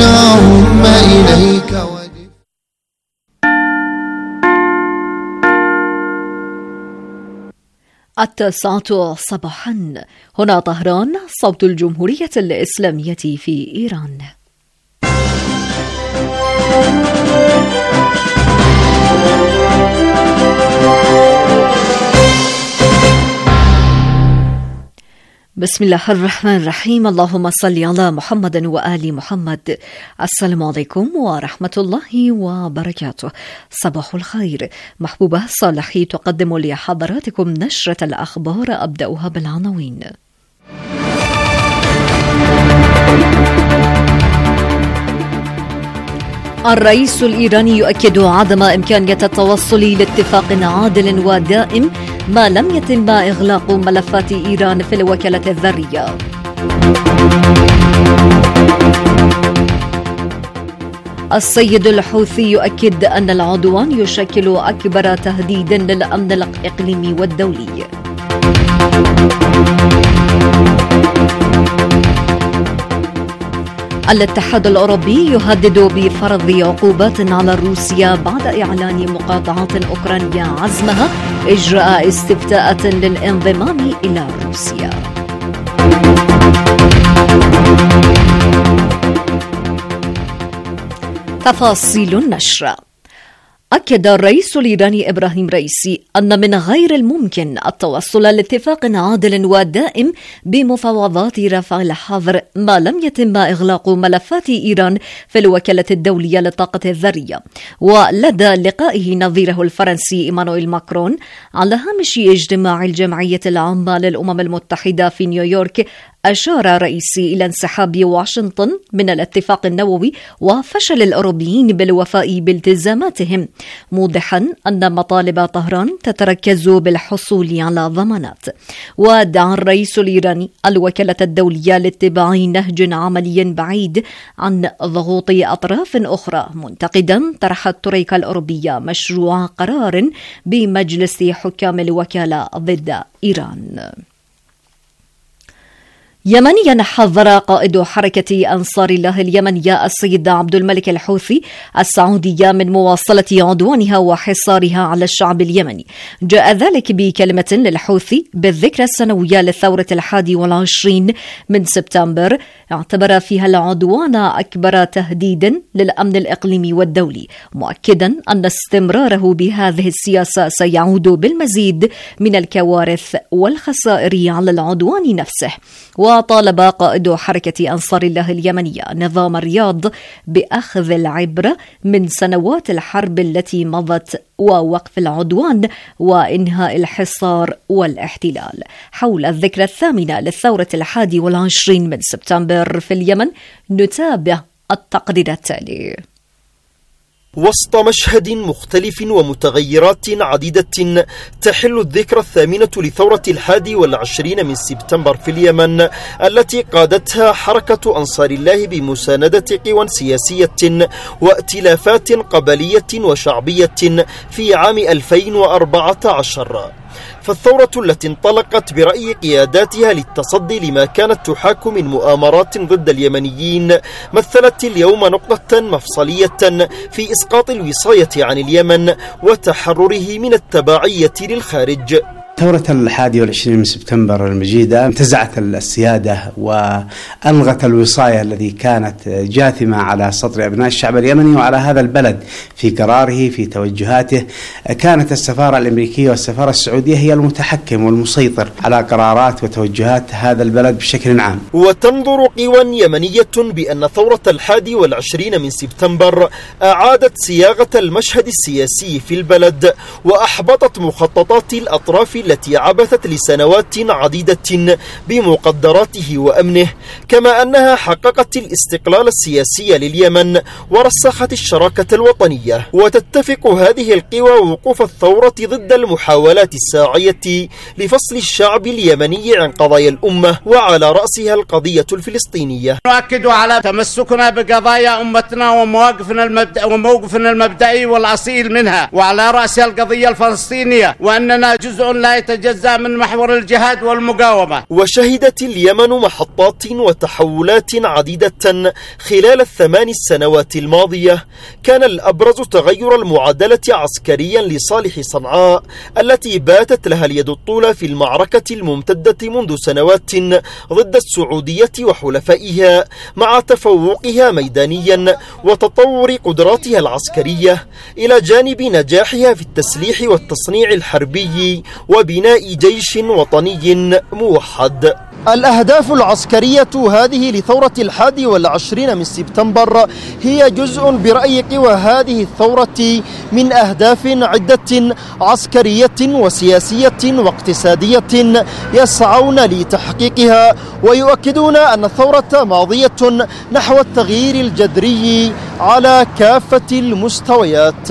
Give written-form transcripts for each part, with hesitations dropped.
اللهم إليك وجه. التاسعة صباحا، هنا طهران، صوت الجمهورية الإسلامية في إيران. بسم الله الرحمن الرحيم. اللهم صل على محمد وآل محمد. السلام عليكم ورحمة الله وبركاته. صباح الخير. محبوبة صالحي تقدم لحضراتكم نشرة الأخبار، أبدأها بالعناوين. الرئيس الإيراني يؤكد عدم إمكانية التوصل لاتفاق عادل ودائم ما لم يتم إغلاق ملفات إيران في الوكالة الذرية. السيد الحوثي يؤكد أن العدوان يشكل أكبر تهديد للأمن الإقليمي والدولي. الاتحاد الأوروبي يهدد بفرض عقوبات على روسيا بعد إعلان مقاطعات أوكرانيا عزمها إجراء استفتاءات للانضمام إلى روسيا. تفاصيل النشرة. أكد الرئيس الإيراني إبراهيم رئيسي أن من غير الممكن التوصل لاتفاق عادل ودائم بمفاوضات رفع الحظر ما لم يتم إغلاق ملفات إيران في الوكالة الدولية للطاقة الذرية. ولدى لقائه نظيره الفرنسي إيمانويل ماكرون على هامش اجتماع الجمعية العامة للأمم المتحدة في نيويورك، أشار رئيسي إلى انسحاب واشنطن من الاتفاق النووي وفشل الأوروبيين بالوفاء بالتزاماتهم، موضحا أن مطالب طهران تتركز بالحصول على ضمانات. ودعا الرئيس الإيراني الوكالة الدولية لاتباع نهج عملي بعيد عن ضغوط أطراف أخرى، منتقدا طرح الترويكا الأوروبية مشروع قرار بمجلس حكام الوكالة ضد إيران. يمنيا، حذر قائد حركة أنصار الله اليمنية السيد عبد الملك الحوثي السعودية من مواصلة عدوانها وحصارها على الشعب اليمني. جاء ذلك بكلمة للحوثي بالذكرى السنوية للثورة 21 من سبتمبر، اعتبر فيها العدوان أكبر تهديد للأمن الإقليمي والدولي، مؤكدا أن استمراره بهذه السياسة سيعود بالمزيد من الكوارث والخسائر على العدوان نفسه. وطالب قائد حركة أنصار الله اليمنية نظام الرياض بأخذ العبرة من سنوات الحرب التي مضت ووقف العدوان وإنهاء الحصار والاحتلال. حول الذكرى الثامنة للثورة 21 من سبتمبر في اليمن، نتابع التقرير التالي. وسط مشهد مختلف ومتغيرات عديدة تحل الذكرى الثامنة لثورة 21 من سبتمبر في اليمن، التي قادتها حركة أنصار الله بمساندة قوى سياسية وائتلافات قبلية وشعبية في عام 2014. فالثورة التي انطلقت برأي قياداتها للتصدي لما كانت تحاك من مؤامرات ضد اليمنيين، مثلت اليوم نقطة مفصلية في إسقاط الوصاية عن اليمن وتحرره من التبعية للخارج. ثورة 21 من سبتمبر المجيدة انتزعت السيادة وألغت الوصاية التي كانت جاثمة على سطر أبناء الشعب اليمني وعلى هذا البلد في قراره في توجهاته. كانت السفارة الأمريكية والسفارة السعودية هي المتحكم والمسيطر على قرارات وتوجهات هذا البلد بشكل عام. وتنظر قوى يمنية بأن ثورة 21 من سبتمبر أعادت صياغة المشهد السياسي في البلد وأحبطت مخططات الأطراف التي عبثت لسنوات عديدة بمقدراته وأمنه، كما أنها حققت الاستقلال السياسي لليمن ورسخت الشراكة الوطنية. وتتفق هذه القوى وقوف الثورة ضد المحاولات الساعية لفصل الشعب اليمني عن قضايا الأمة وعلى رأسها القضية الفلسطينية. نؤكد على تمسكنا بقضايا أمتنا وموقفنا المبدئي والأصيل منها، وعلى رأسها القضية الفلسطينية، وأننا جزء لا لا يتجزأ من محور الجهاد والمقاومة. وشهدت اليمن محطات وتحولات عديدة خلال ال8 سنوات الماضية، كان الأبرز تغير المعادلة عسكريا لصالح صنعاء التي باتت لها اليد الطولى في المعركة الممتدة منذ سنوات ضد السعودية وحلفائها، مع تفوقها ميدانيا وتطور قدراتها العسكرية إلى جانب نجاحها في التسليح والتصنيع الحربي وبناء جيش وطني موحد. الأهداف العسكرية هذه لثورة 21 من سبتمبر هي جزء برأي قوى هذه الثورة من أهداف عدة عسكرية وسياسية واقتصادية يسعون لتحقيقها، ويؤكدون أن الثورة ماضية نحو التغيير الجذري على كافة المستويات.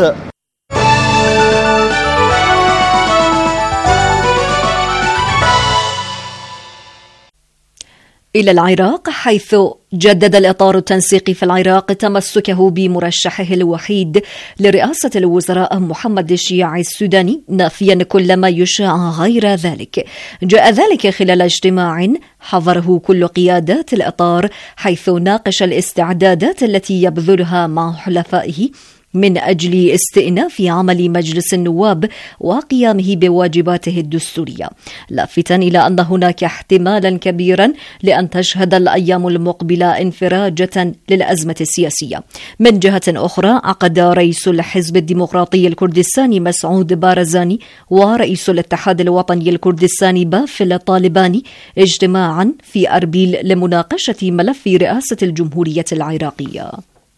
إلى العراق، حيث جدد الإطار التنسيقي في العراق تمسكه بمرشحه الوحيد لرئاسة الوزراء محمد الشياعي السوداني، نافيا كل ما يشاع غير ذلك. جاء ذلك خلال اجتماع حضره كل قيادات الإطار، حيث ناقش الاستعدادات التي يبذلها مع حلفائه من أجل استئناف عمل مجلس النواب وقيامه بواجباته الدستورية، لافتا إلى أن هناك احتمالا كبيرا لأن تشهد الأيام المقبلة انفراجة للأزمة السياسية. من جهة أخرى، عقد رئيس الحزب الديمقراطي الكردستاني مسعود بارزاني ورئيس الاتحاد الوطني الكردستاني بافل الطالباني اجتماعا في أربيل لمناقشة ملف رئاسة الجمهورية العراقية.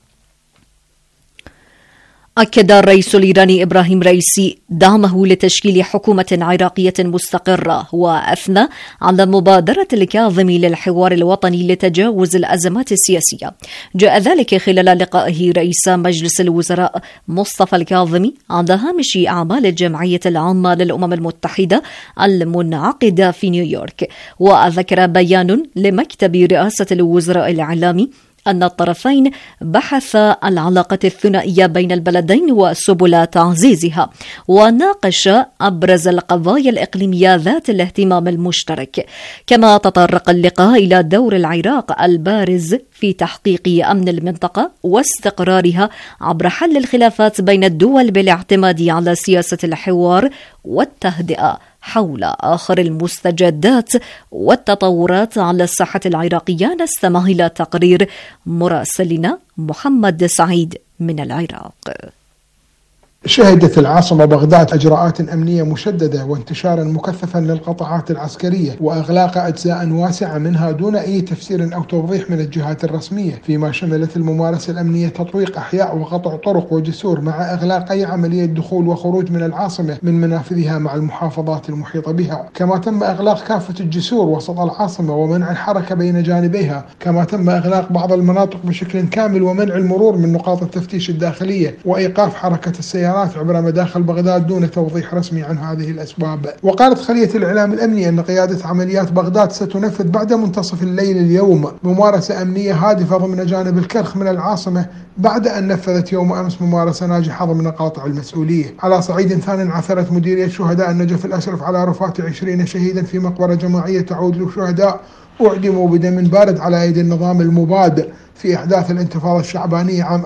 أكد الرئيس الإيراني إبراهيم رئيسي دعمه لتشكيل حكومة عراقية مستقرة، وأثنى على مبادرة الكاظمي للحوار الوطني لتجاوز الأزمات السياسية. جاء ذلك خلال لقائه رئيس مجلس الوزراء مصطفى الكاظمي على هامش أعمال الجمعية العامة للأمم المتحدة المنعقدة في نيويورك. وذكر بيان لمكتب رئاسة الوزراء الإعلامي أن الطرفين بحثا العلاقة الثنائية بين البلدين وسبل تعزيزها، وناقش أبرز القضايا الإقليمية ذات الاهتمام المشترك. كما تطرق اللقاء إلى دور العراق البارز في تحقيق أمن المنطقة واستقرارها عبر حل الخلافات بين الدول بالاعتماد على سياسة الحوار والتهدئة حول آخر المستجدات والتطورات على الساحة العراقية. نستمع إلى تقرير مراسلنا محمد سعيد من العراق. شهدت العاصمة بغداد إجراءات أمنية مشددة وانتشارا مكثفا للقطاعات العسكرية وإغلاق أجزاء واسعة منها دون أي تفسير أو توضيح من الجهات الرسمية، فيما شملت الممارسة الأمنية تطويق أحياء وقطع طرق وجسور، مع إغلاق أي عملية دخول وخروج من العاصمة من منافذها مع المحافظات المحيطة بها. كما تم إغلاق كافة الجسور وسط العاصمة ومنع الحركة بين جانبيها. كما تم إغلاق بعض المناطق بشكل كامل ومنع المرور من نقاط التفتيش الداخلية وإيقاف حركة السيارات عبر مداخل بغداد دون توضيح رسمي عن هذه الأسباب. وقالت خلية الإعلام الأمني أن قيادة عمليات بغداد ستنفذ بعد منتصف الليل اليوم ممارسة أمنية هادفة ضمن جانب الكرخ من العاصمة، بعد أن نفذت يوم أمس ممارسة ناجحة ضمن قاطع المسؤولية. على صعيد ثان، عثرت مديرية شهداء النجف الأشرف على رفاة 20 شهيدا في مقبرة جماعية تعود لشهداء أعدموا بدم بارد على أيدي النظام المباد في إحداث الانتفاضة الشعبانية عام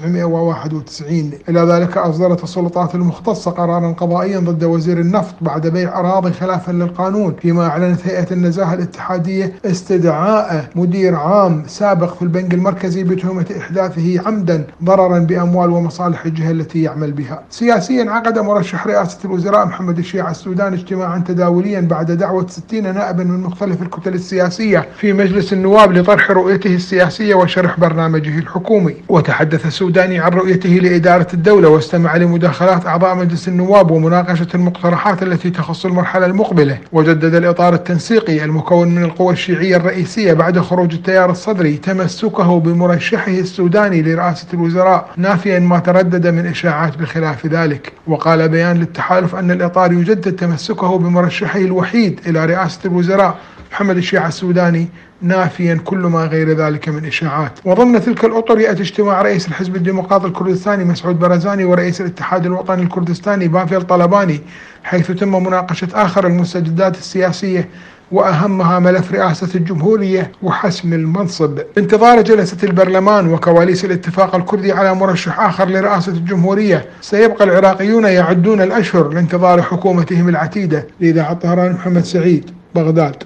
1991. إلى ذلك أصدرت السلطات المختصة قرارا قضائيا ضد وزير النفط بعد بيع أراضي خلافا للقانون، فيما أعلنت هيئة النزاهة الاتحادية استدعاء مدير عام سابق في البنك المركزي بتهمة إحداثه عمدا ضررا بأموال ومصالح الجهة التي يعمل بها. سياسيا، عقد مرشح رئاسة الوزراء محمد الشياعي السوداني اجتماعا تداوليا بعد دعوة 60 نائبا من مختلف الكتل السياسية في مجلس النواب لطرح رؤيته السياسية وشرح برنامجه الحكومي. وتحدث السوداني عن رؤيته لإدارة الدولة، واستمع لمداخلات أعضاء مجلس النواب ومناقشة المقترحات التي تخص المرحلة المقبلة. وجدد الإطار التنسيقي المكون من القوى الشيعية الرئيسية بعد خروج التيار الصدري تمسكه بمرشحه السوداني لرئاسة الوزراء، نافيا ما تردد من إشاعات بخلاف ذلك. وقال بيان للتحالف أن الإطار يجدد تمسكه بمرشحه الوحيد إلى رئاسة الوزراء محمد الشيعة السوداني، نافيا كل ما غير ذلك من إشاعات. وضمن تلك الأطر يأتي اجتماع رئيس الحزب الديمقراطي الكردستاني مسعود برزاني ورئيس الاتحاد الوطني الكردستاني بافل طلباني، حيث تم مناقشة آخر المستجدات السياسية وأهمها ملف رئاسة الجمهورية وحسم المنصب. بانتظار جلسة البرلمان وكواليس الاتفاق الكردي على مرشح آخر لرئاسة الجمهورية، سيبقى العراقيون يعدون الأشهر لانتظار حكومتهم العتيدة. لإذاعة طهران، محمد سعيد، بغداد.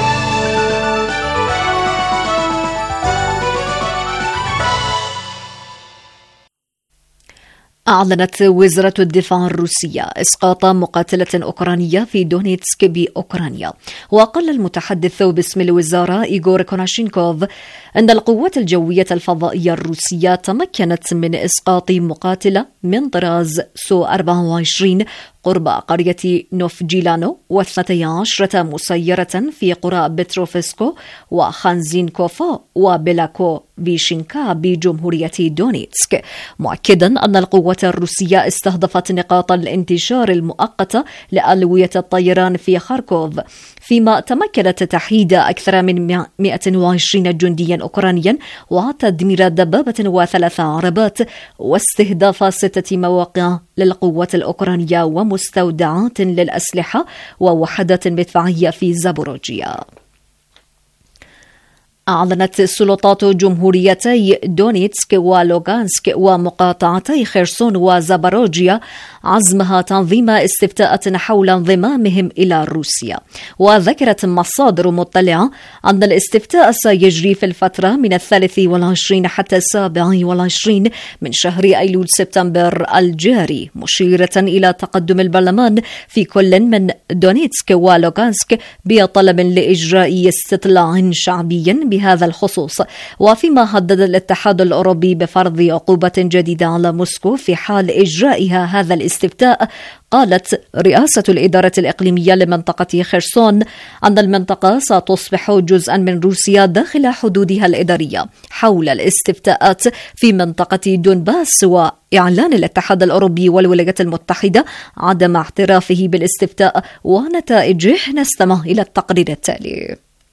أعلنت وزارة الدفاع الروسية إسقاط مقاتلة أوكرانية في دونيتسك بأوكرانيا. وقال المتحدث باسم الوزارة إيغور كوناشينكوف أن القوات الجوية الفضائية الروسية تمكنت من إسقاط مقاتلة من طراز سو 24 قرب قرية نوفجيلانو و12 مسيرة في قرى بتروفسكو وخانزينكوفو وبيلاكو فيشينكا بجمهورية دونيتسك، مؤكدا أن القوات الروسية استهدفت نقاط الانتشار المؤقتة لألوية الطيران في خاركوف، فيما تمكنت تحييد أكثر من 120 جنديا أوكرانيا وتدمير دبابة و3 عربات واستهداف 6 مواقع للقوات الأوكرانية ومستودعات للأسلحة ووحدات مدفعية في زابوروجيا. أعلنت سلطات جمهوريتي دونيتسك ولوغانسك ومقاطعتي خيرسون وزاباروجيا عزمها تنظيم استفتاءات حول انضمامهم إلى روسيا. وذكرت مصادر مطلعة أن الاستفتاء سيجري في الفترة من 23 حتى 27 من شهر أيلول سبتمبر الجاري، مشيرة إلى تقدم البرلمان في كل من دونيتسك ولوغانسك بطلب لإجراء استطلاع شعبي بهذا الخصوص. وفيما هدد الاتحاد الأوروبي بفرض عقوبة جديدة على موسكو في حال إجرائها هذا الاستفتاء، قالت رئاسة الإدارة الإقليمية لمنطقة خيرسون أن المنطقة ستصبح جزءا من روسيا داخل حدودها الإدارية حول الاستفتاءات في منطقة دونباس، وإعلان الاتحاد الأوروبي والولايات المتحدة عدم اعترافه بالاستفتاء ونتائجه. نستمع إلى التقرير التالي.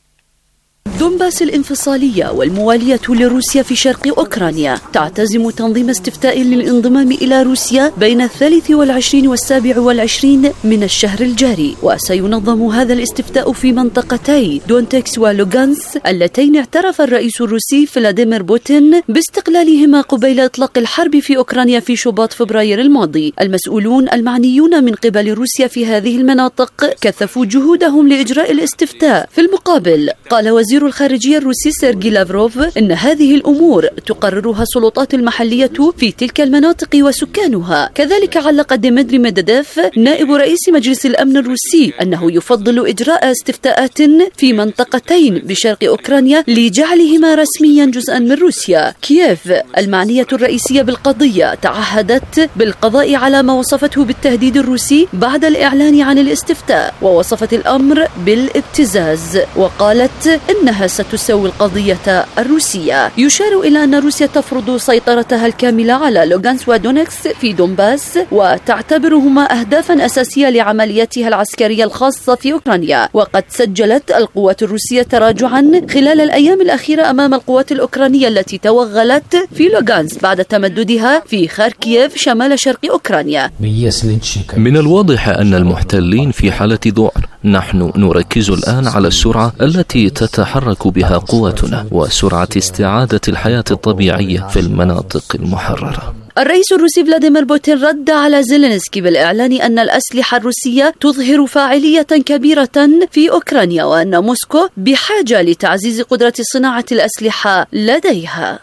دونباس الانفصالية والموالية لروسيا في شرق أوكرانيا تعتزم تنظيم استفتاء للانضمام إلى روسيا بين 23 و 27 من الشهر الجاري، وسينظم هذا الاستفتاء في منطقتي دونتكس ولوغانس اللتين اعترف الرئيس الروسي فلاديمير بوتين باستقلالهما قبيل إطلاق الحرب في أوكرانيا في شباط فبراير الماضي. المسؤولون المعنيون من قبل روسيا في هذه المناطق كثفوا جهودهم لإجراء الاستفتاء. في المقابل قال وزير الخارجية الروسي سيرجي لافروف إن هذه الأمور تقررها السلطات المحلية في تلك المناطق وسكانها. كذلك علق ديمتري ميدفيديف نائب رئيس مجلس الأمن الروسي أنه يفضل إجراء استفتاءات في منطقتين بشرق أوكرانيا لجعلهما رسميا جزءا من روسيا. كييف المعنية الرئيسية بالقضية تعهدت بالقضاء على ما وصفته بالتهديد الروسي بعد الإعلان عن الاستفتاء، ووصفت الأمر بالابتزاز وقالت إنها ستسوي القضية الروسية. يشار إلى أن روسيا تفرض سيطرتها الكاملة على لوغانس ودونكس في دونباس وتعتبرهما أهدافا أساسية لعملياتها العسكرية الخاصة في أوكرانيا. وقد سجلت القوات الروسية تراجعا خلال الأيام الأخيرة أمام القوات الأوكرانية التي توغلت في لوغانس بعد تمددها في خاركييف شمال شرق أوكرانيا. من الواضح أن المحتلين في حالة ذعر. نحن نركز الآن على السرعة التي تتحرك بها قواتنا وسرعة استعادة الحياة الطبيعية في المناطق المحررة. الرئيس الروسي فلاديمير بوتين رد على زيلينسكي بالإعلان أن الأسلحة الروسية تظهر فاعلية كبيرة في أوكرانيا وأن موسكو بحاجة لتعزيز قدرة صناعة الأسلحة لديها.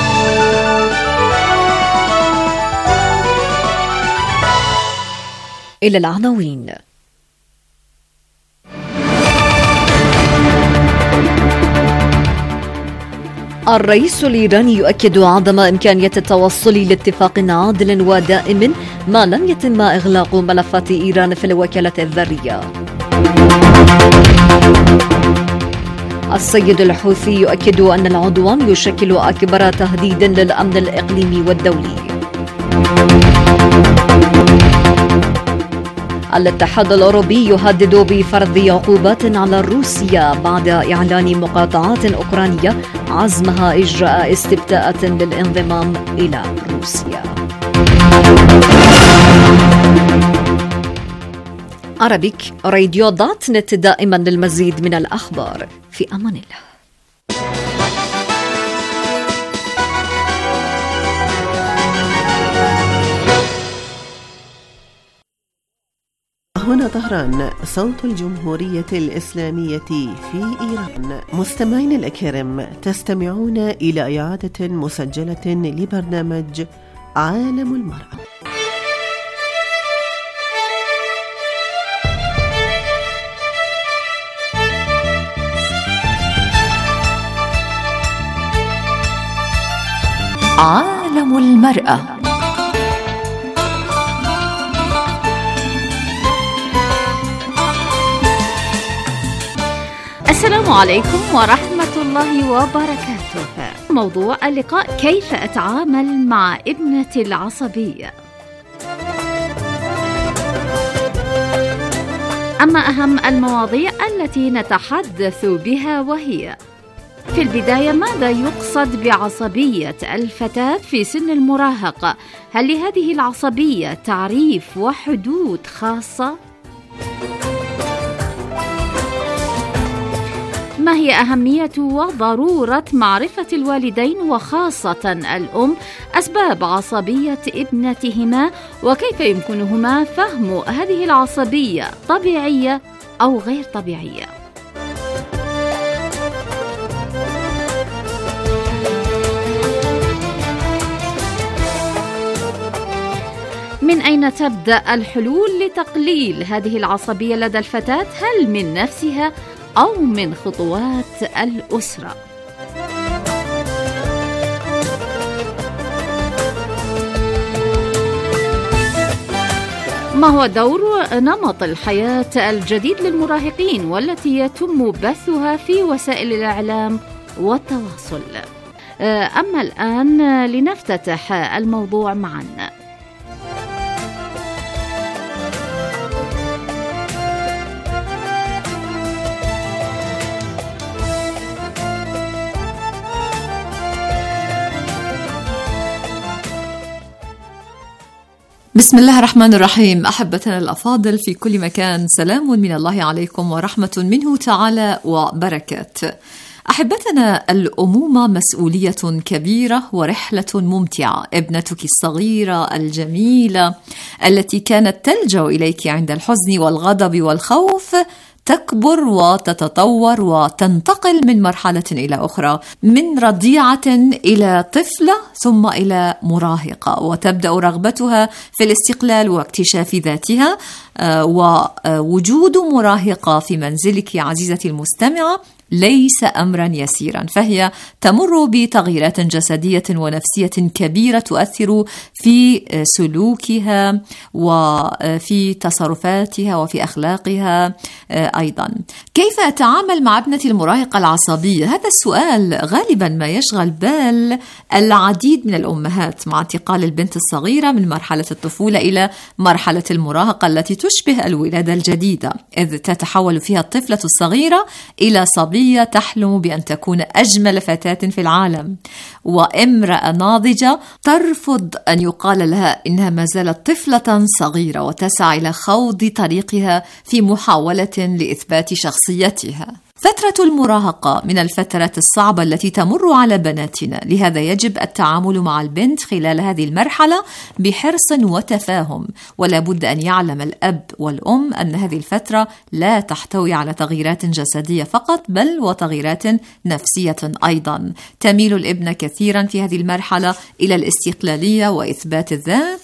إلى العناوين. الرئيس الإيراني يؤكد عدم إمكانية التوصل لاتفاق عادل ودائم ما لم يتم إغلاق ملفات إيران في الوكالة الذرية. السيد الحوثي يؤكد أن العدوان يشكل أكبر تهديد للأمن الإقليمي والدولي. الاتحاد الأوروبي يهدد بفرض عقوبات على روسيا بعد إعلان مقاطعات أوكرانية عزمها إجراء استفتاءات للانضمام إلى روسيا. Arabic-radio.net دائما للمزيد من الأخبار. في أمان الله. هنا طهران، صوت الجمهورية الإسلامية في إيران. مستمعين الأكارم، تستمعون إلى إعادة مسجلة لبرنامج عالم المرأة. عالم المرأة. السلام عليكم ورحمة الله وبركاته. موضوع اللقاء: كيف أتعامل مع ابنتي العصبية؟ أما أهم المواضيع التي نتحدث بها وهي: في البداية، ماذا يقصد بعصبية الفتاة في سن المراهقة؟ هل لهذه العصبية تعريف وحدود خاصة؟ ما هي أهمية وضرورة معرفة الوالدين وخاصة الأم أسباب عصبية ابنتهما، وكيف يمكنهما فهم هذه العصبية طبيعية أو غير طبيعية؟ من أين تبدأ الحلول لتقليل هذه العصبية لدى الفتاة؟ هل من نفسها أو من خطوات الأسرة؟ ما هو دور نمط الحياة الجديد للمراهقين والتي يتم بثها في وسائل الإعلام والتواصل؟ أما الآن لنفتتح الموضوع معا. بسم الله الرحمن الرحيم. أحبتنا الأفاضل في كل مكان، سلام من الله عليكم ورحمة منه تعالى وبركاته. أحبتنا، الأمومة مسؤولية كبيرة ورحلة ممتعة. ابنتك الصغيرة الجميلة التي كانت تلجأ إليك عند الحزن والغضب والخوف تكبر وتتطور وتنتقل من مرحلة إلى أخرى، من رضيعة إلى طفلة ثم إلى مراهقة، وتبدأ رغبتها في الاستقلال واكتشاف ذاتها. ووجود مراهقة في منزلك عزيزتي المستمعة ليس أمرا يسيرا، فهي تمر بتغييرات جسدية ونفسية كبيرة تؤثر في سلوكها وفي تصرفاتها وفي أخلاقها أيضا. كيف أتعامل مع ابنتي المراهقة العصبية؟ هذا السؤال غالبا ما يشغل بال العديد من الأمهات مع انتقال البنت الصغيرة من مرحلة الطفولة إلى مرحلة المراهقة التي تشبه الولادة الجديدة، إذ تتحول فيها الطفلة الصغيرة إلى صبية تحلم بأن تكون أجمل فتاة في العالم، وامرأة ناضجة ترفض أن يقال لها إنها ما زالت طفلة صغيرة، وتسعى إلى خوض طريقها في محاولة لإثبات شخصيتها. فترة المراهقة من الفترات الصعبة التي تمر على بناتنا، لهذا يجب التعامل مع البنت خلال هذه المرحلة بحرص وتفاهم، ولا بد أن يعلم الأب والأم أن هذه الفترة لا تحتوي على تغييرات جسدية فقط، بل وتغييرات نفسية أيضا. تميل الابنة كثيرا في هذه المرحلة إلى الاستقلالية وإثبات الذات،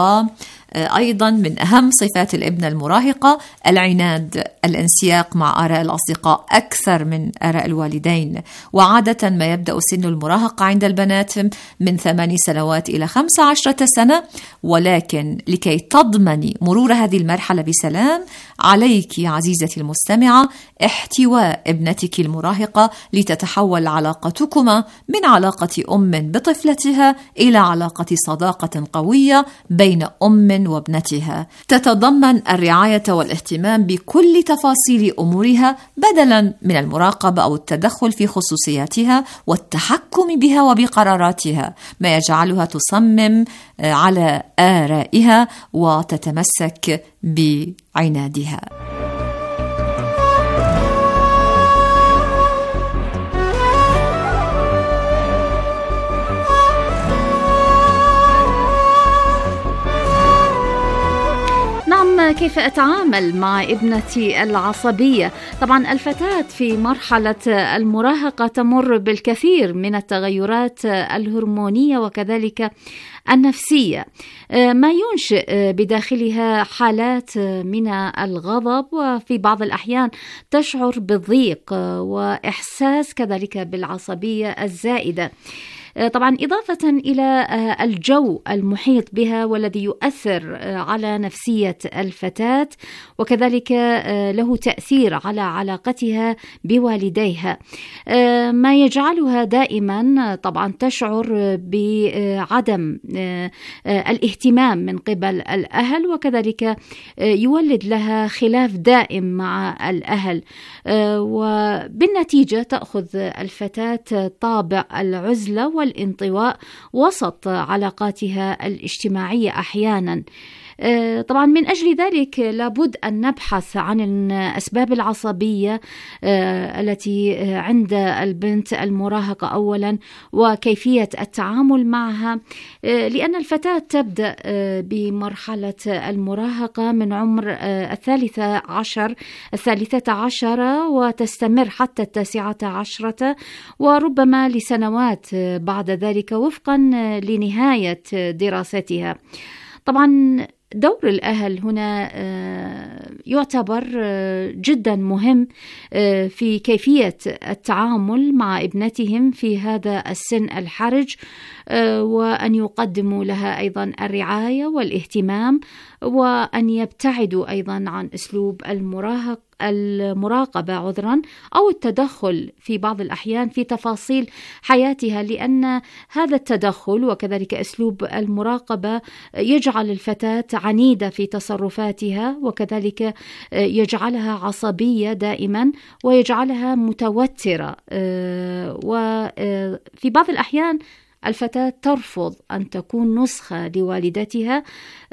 أيضا من أهم صفات الابنة المراهقة العناد، الانسياق مع آراء الأصدقاء أكثر من آراء الوالدين. وعادة ما يبدأ سن المراهقة عند البنات من 8 سنوات إلى 15 سنة، ولكن لكي تضمني مرور هذه المرحلة بسلام عليك عزيزتي المستمعة احتواء ابنتك المراهقة لتتحول علاقتكما من علاقة أم بطفلتها إلى علاقة صداقة قوية بين أم وابنتها، تتضمن الرعاية والاهتمام بكل تفاصيل أمورها بدلا من المراقبة أو التدخل في خصوصياتها والتحكم بها وبقراراتها، ما يجعلها تصمم على آرائها وتتمسك بعنادها. كيف أتعامل مع ابنتي العصبية؟ طبعا الفتاة في مرحلة المراهقة تمر بالكثير من التغيرات الهرمونية وكذلك النفسية، ما ينشئ بداخلها حالات من الغضب، وفي بعض الأحيان تشعر بالضيق وإحساس كذلك بالعصبية الزائدة. طبعا إضافة إلى الجو المحيط بها والذي يؤثر على نفسية الفتاة وكذلك له تأثير على علاقتها بوالديها، ما يجعلها دائما طبعا تشعر بعدم الاهتمام من قبل الأهل، وكذلك يولد لها خلاف دائم مع الأهل، وبالنتيجة تأخذ الفتاة طابع العزلة والانطواء وسط علاقاتها الاجتماعية أحيانا. طبعا من أجل ذلك لابد أن نبحث عن أسباب العصبية التي عند البنت المراهقة أولا، وكيفية التعامل معها، لأن الفتاة تبدأ بمرحلة المراهقة من عمر 13 وتستمر حتى 19 وربما لسنوات بعد ذلك وفقا لنهاية دراستها. طبعا دور الأهل هنا يعتبر جدا مهم في كيفية التعامل مع ابنتهم في هذا السن الحرج، وأن يقدموا لها أيضا الرعاية والاهتمام، وأن يبتعدوا أيضا عن أسلوب المراقبة أو التدخل في بعض الأحيان في تفاصيل حياتها، لأن هذا التدخل وكذلك أسلوب المراقبة يجعل الفتاة عنيدة في تصرفاتها، وكذلك يجعلها عصبية دائما ويجعلها متوترة، وفي بعض الأحيان الفتاة ترفض أن تكون نسخة لوالدتها،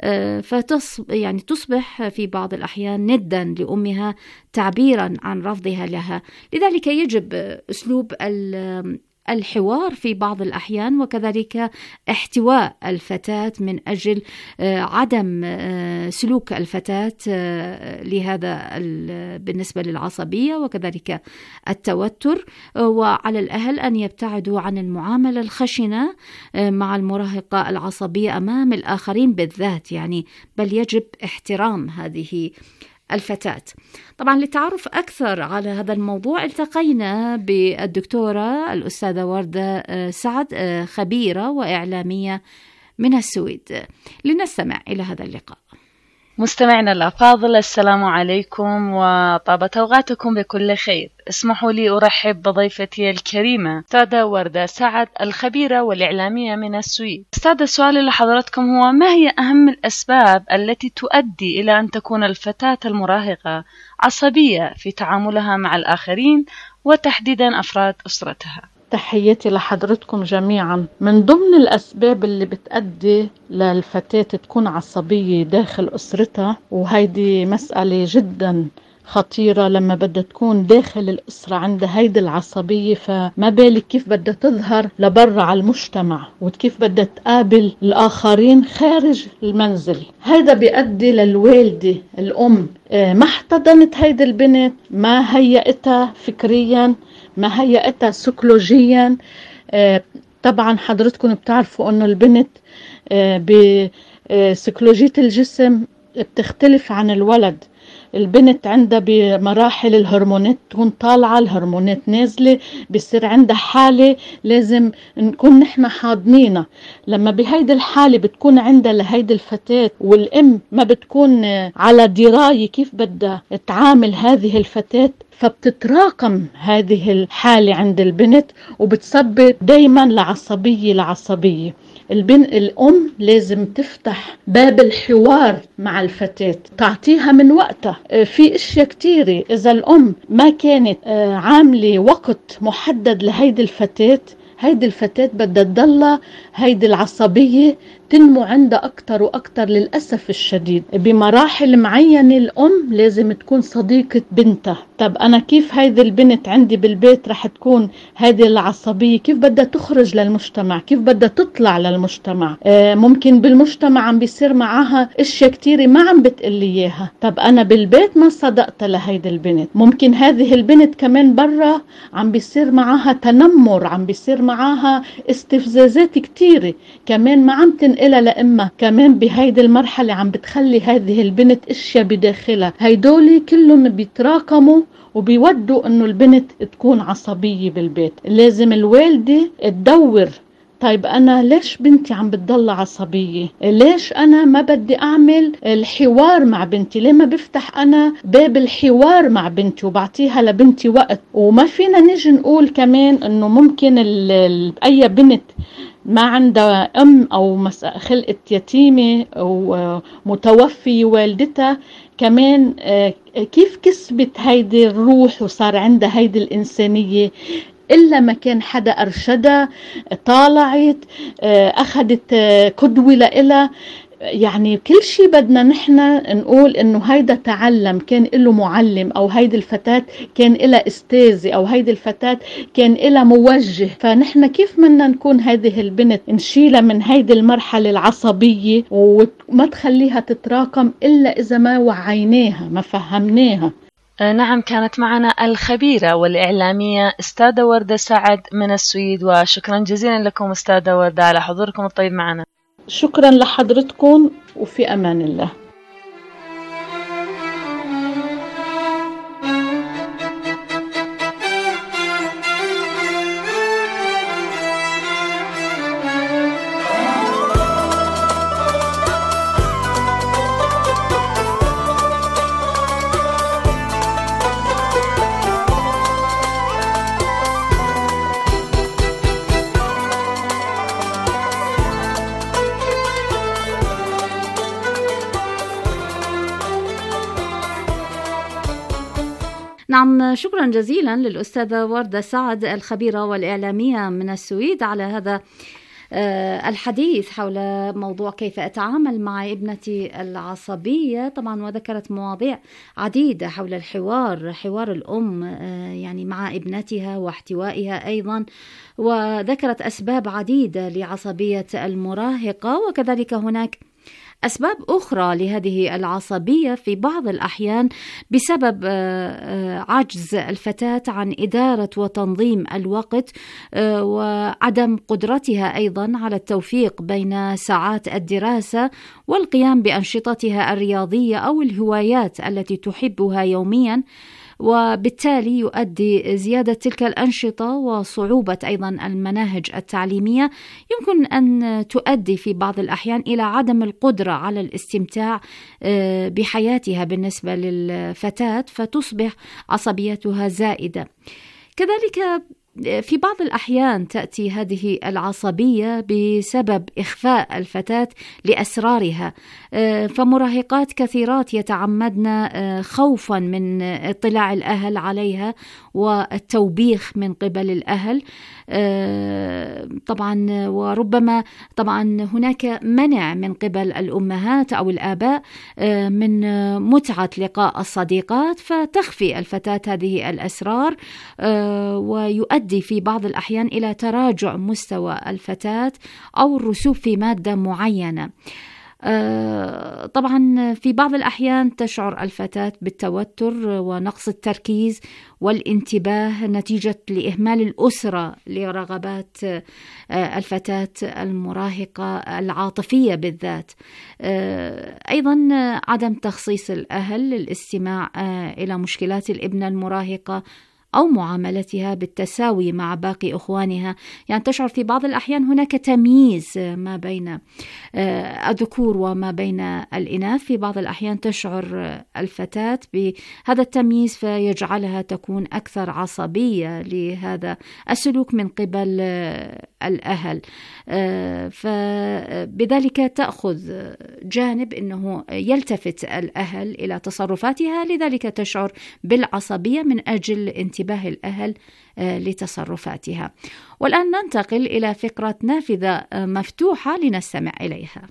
تصبح في بعض الأحيان ندا لأمها تعبيرا عن رفضها لها. لذلك يجب أسلوب الحوار في بعض الأحيان وكذلك احتواء الفتاة من أجل عدم سلوك الفتاة لهذا بالنسبة للعصبية وكذلك التوتر. وعلى الأهل أن يبتعدوا عن المعاملة الخشنة مع المراهقة العصبية أمام الآخرين بالذات، بل يجب احترام هذه الفتاة. طبعا للتعرف أكثر على هذا الموضوع التقينا بالدكتورة الأستاذة وردة سعد، خبيرة وإعلامية من السويد، لنستمع إلى هذا اللقاء. مستمعنا الأفاضل، السلام عليكم وطابت أوقاتكم بكل خير. اسمحوا لي أرحب بضيفتي الكريمة أستاذة وردة سعد، الخبيرة والإعلامية من السويد. أستاذة، سؤالي لحضراتكم هو: ما هي أهم الأسباب التي تؤدي إلى أن تكون الفتاة المراهقة عصبية في تعاملها مع الآخرين وتحديدا أفراد أسرتها؟ تحياتي لحضرتكم جميعا. من ضمن الأسباب اللي بتأدي للفتاة تكون عصبية داخل أسرتها، وهيدي مسألة جدا خطيرة لما بدها تكون داخل الأسرة عندها هيدي العصبية، فما بالك كيف بدها تظهر لبرا على المجتمع وكيف بدها تقابل الآخرين خارج المنزل. هيدا بيؤدي للوالدة الأم ما احتضنت هيدي البنت، ما هيئتها فكريا، ما هيئتها سيكولوجيا. طبعا حضرتكم بتعرفوا أنه البنت بسيكولوجية الجسم بتختلف عن الولد. البنت عندها بمراحل الهرمونات تكون طالعة، الهرمونات نازلة، بيصير عندها حالة لازم نكون نحن حاضنينها. لما بهيدي الحالة بتكون عندها لهيدي الفتاة والأم ما بتكون على دراية كيف بدها تعامل هذه الفتاة، فبتتراكم هذه الحالة عند البنت وبتسبب دايما لعصبية. الأم لازم تفتح باب الحوار مع الفتاة، تعطيها من وقتها. في اشياء كتيرة إذا الأم ما كانت عاملة وقت محدد لهيدي الفتاة بدها تضلها هيدي العصبية تنمو عندها أكتر وأكتر. للأسف الشديد بمراحل معينة الأم لازم تكون صديقة بنتها. طب أنا كيف هيدي البنت عندي بالبيت رح تكون هيدي العصبية؟ كيف بدها تخرج للمجتمع؟ كيف بدها تطلع للمجتمع؟ ممكن بالمجتمع عم بيصير معها اشياء كتيرة ما عم بتقلي اياها. طب أنا بالبيت ما صدقت لهيدي البنت. ممكن هذه البنت كمان برا عم بيصير معها تنمر، عم بيصير معها استفزازات كتيرة كمان ما عم تنقلها لأمها. كمان بهيدي المرحلة عم بتخلي هذه البنت اشياء بداخلها، هيدولي كلهم بيتراكموا وبيودوا انه البنت تكون عصبية بالبيت. لازم الوالدة تدور، طيب أنا ليش بنتي عم بتضل عصبية؟ ليش أنا ما بدي أعمل الحوار مع بنتي؟ ليه ما بفتح أنا باب الحوار مع بنتي وبعطيها لبنتي وقت؟ وما فينا نيجي نقول كمان أنه ممكن أي بنت ما عندها أم أو خلقت يتيمة أو متوفي والدتها كمان كيف كسبت هيدي الروح وصار عندها هيدي الإنسانية؟ إلا ما كان حدا أرشدها، طالعت، أخذت قدوة لإلها. يعني كل شيء بدنا نحن نقول إنه هيدا تعلم، كان له معلم، أو هيدي الفتاة كان لها أستاذة، أو هيدي الفتاة كان لها موجه. فنحن كيف بدنا نكون هذه البنت نشيلها من هيدي المرحلة العصبية وما تخليها تتراكم إلا إذا ما وعيناها ما فهمناها. نعم، كانت معنا الخبيرة والإعلامية أستاذة وردة سعد من السويد، وشكرا جزيلا لكم أستاذة وردة على حضوركم الطيب معنا. شكرا لحضرتكم وفي أمان الله. نعم، شكرا جزيلا للأستاذة وردة سعد الخبيرة والإعلامية من السويد على هذا الحديث حول موضوع كيف أتعامل مع ابنتي العصبية. طبعا وذكرت مواضيع عديدة حول حوار الأم يعني مع ابنتها واحتوائها أيضا، وذكرت أسباب عديدة لعصبية المراهقة، وكذلك هناك أسباب أخرى لهذه العصبية في بعض الأحيان بسبب عجز الفتاة عن إدارة وتنظيم الوقت، وعدم قدرتها أيضا على التوفيق بين ساعات الدراسة والقيام بأنشطتها الرياضية أو الهوايات التي تحبها يوميا، وبالتالي يؤدي زيادة تلك الأنشطة وصعوبة أيضا المناهج التعليمية يمكن أن تؤدي في بعض الأحيان إلى عدم القدرة على الاستمتاع بحياتها بالنسبة للفتاة، فتصبح عصبيتها زائدة. كذلك في بعض الأحيان تأتي هذه العصبية بسبب إخفاء الفتاة لأسرارها، فمراهقات كثيرات يتعمدن خوفا من اطلاع الأهل عليها والتوبيخ من قبل الأهل طبعا، وربما طبعا هناك منع من قبل الأمهات أو الآباء من متعة لقاء الصديقات، فتخفي الفتاة هذه الأسرار ويؤدي في بعض الأحيان إلى تراجع مستوى الفتاة أو الرسوب في مادة معينة. طبعا في بعض الأحيان تشعر الفتاة بالتوتر ونقص التركيز والانتباه نتيجة لإهمال الأسرة لرغبات الفتاة المراهقة العاطفية بالذات. أيضا عدم تخصيص الأهل للاستماع إلى مشكلات الابنة المراهقة أو معاملتها بالتساوي مع باقي أخوانها، يعني تشعر في بعض الأحيان هناك تمييز ما بين الذكور وما بين الإناث. في بعض الأحيان تشعر الفتاة بهذا التمييز فيجعلها تكون أكثر عصبية لهذا السلوك من قبل الأهل، فبذلك تأخذ جانب أنه يلتفت الأهل إلى تصرفاتها، لذلك تشعر بالعصبية من أجل انتباه الأهل لتصرفاتها. والآن ننتقل إلى فقرة نافذة مفتوحة لنستمع إليها.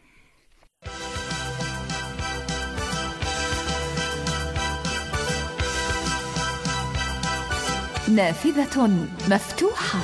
نافذة مفتوحة.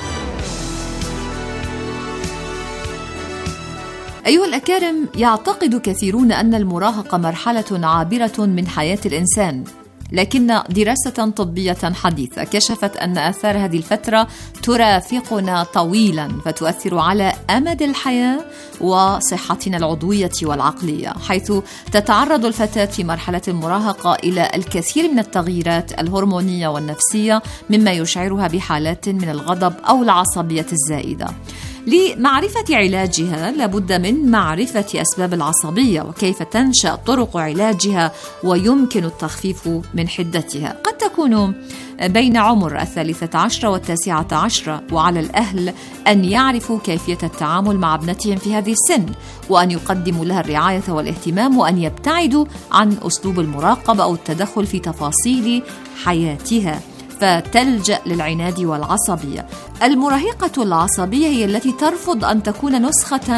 أيها الأكارم، يعتقد كثيرون أن المراهقة مرحلة عابرة من حياة الإنسان، لكن دراسة طبية حديثة كشفت أن آثار هذه الفترة ترافقنا طويلا، فتؤثر على أمد الحياة وصحتنا العضوية والعقلية، حيث تتعرض الفتاة في مرحلة المراهقة إلى الكثير من التغييرات الهرمونية والنفسية، مما يشعرها بحالات من الغضب أو العصبية الزائدة. لمعرفة علاجها لابد من معرفة أسباب العصبية وكيف تنشأ طرق علاجها ويمكن التخفيف من حدتها. قد تكون بين عمر 13 و19، وعلى الأهل أن يعرفوا كيفية التعامل مع ابنتهم في هذه السن، وأن يقدموا لها الرعاية والاهتمام، وأن يبتعدوا عن أسلوب المراقبة أو التدخل في تفاصيل حياتها فتلجأ للعناد والعصبية. المراهقة العصبية هي التي ترفض أن تكون نسخة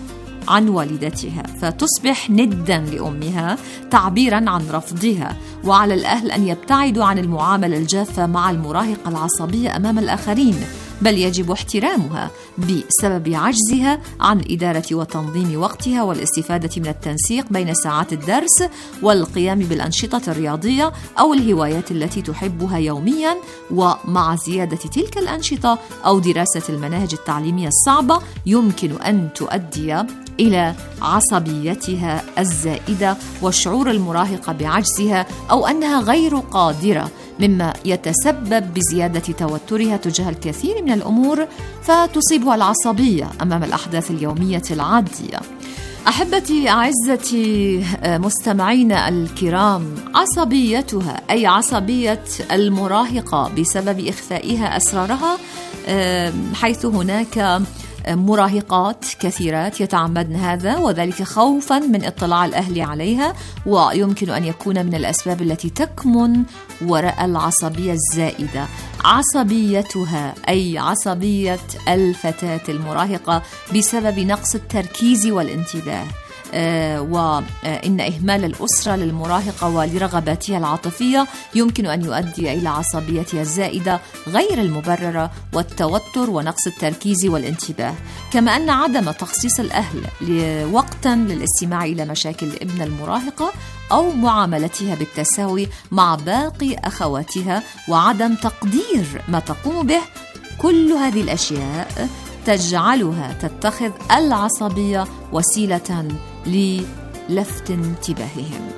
عن والدتها، فتصبح ندا لأمها تعبيرا عن رفضها. وعلى الأهل أن يبتعدوا عن المعاملة الجافة مع المراهقة العصبية أمام الآخرين، بل يجب احترامها بسبب عجزها عن إدارة وتنظيم وقتها والاستفادة من التنسيق بين ساعات الدرس والقيام بالأنشطة الرياضية أو الهوايات التي تحبها يوميا. ومع زيادة تلك الأنشطة أو دراسة المناهج التعليمية الصعبة يمكن أن تؤدي إلى عصبيتها الزائدة وشعور المراهقة بعجزها أو أنها غير قادرة، مما يتسبب بزيادة توترها تجاه الكثير من الأمور، فتصيبها العصبية أمام الأحداث اليومية العادية. أحبتي أعزتي مستمعينا الكرام، عصبيتها أي عصبية المراهقة بسبب إخفائها أسرارها، حيث هناك مراهقات كثيرات يتعمدن هذا، وذلك خوفا من اطلاع الأهل عليها، ويمكن أن يكون من الأسباب التي تكمن وراء العصبية الزائدة. عصبيتها أي عصبية الفتاة المراهقة بسبب نقص التركيز والانتباه، وإن إهمال الأسرة للمراهقة ولرغباتها العاطفية يمكن أن يؤدي إلى عصبيتها الزائدة غير المبررة والتوتر ونقص التركيز والانتباه. كما أن عدم تخصيص الأهل وقتا للاستماع إلى مشاكل ابن المراهقة أو معاملتها بالتساوي مع باقي أخواتها وعدم تقدير ما تقوم به، كل هذه الأشياء تجعلها تتخذ العصبية وسيلة للفت انتباههم.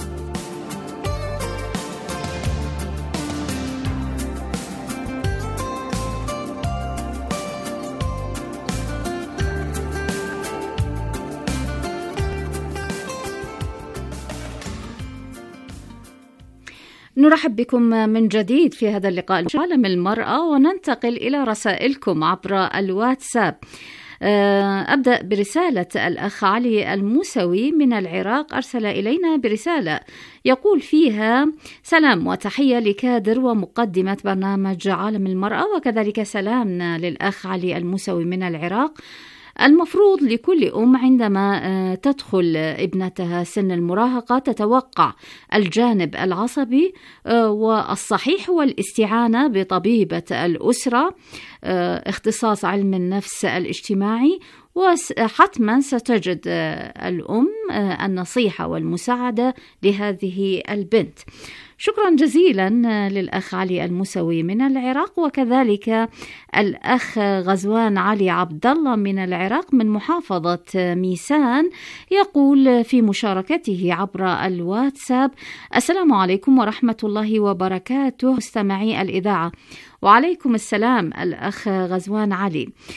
نرحب بكم من جديد في هذا اللقاء عالم المرأة، وننتقل إلى رسائلكم عبر الواتساب. أبدأ برسالة الأخ علي الموسوي من العراق، أرسل إلينا برسالة يقول فيها: سلام وتحية لكادر ومقدمة برنامج عالم المرأة، وكذلك سلامنا للأخ علي الموسوي من العراق. المفروض لكل أم عندما تدخل ابنتها سن المراهقة تتوقع الجانب العصبي، والصحيح هو الاستعانة بطبيبة الأسرة اختصاص علم النفس الاجتماعي، وحتما ستجد الأم النصيحة والمساعدة لهذه البنت. شكرا جزيلا للأخ علي الموسوي من العراق، وكذلك الأخ غزوان علي عبد الله من العراق من محافظة ميسان، يقول في مشاركته عبر الواتساب: السلام عليكم ورحمة الله وبركاته مستمعي الإذاعة. وعليكم السلام الأخ غزوان علي.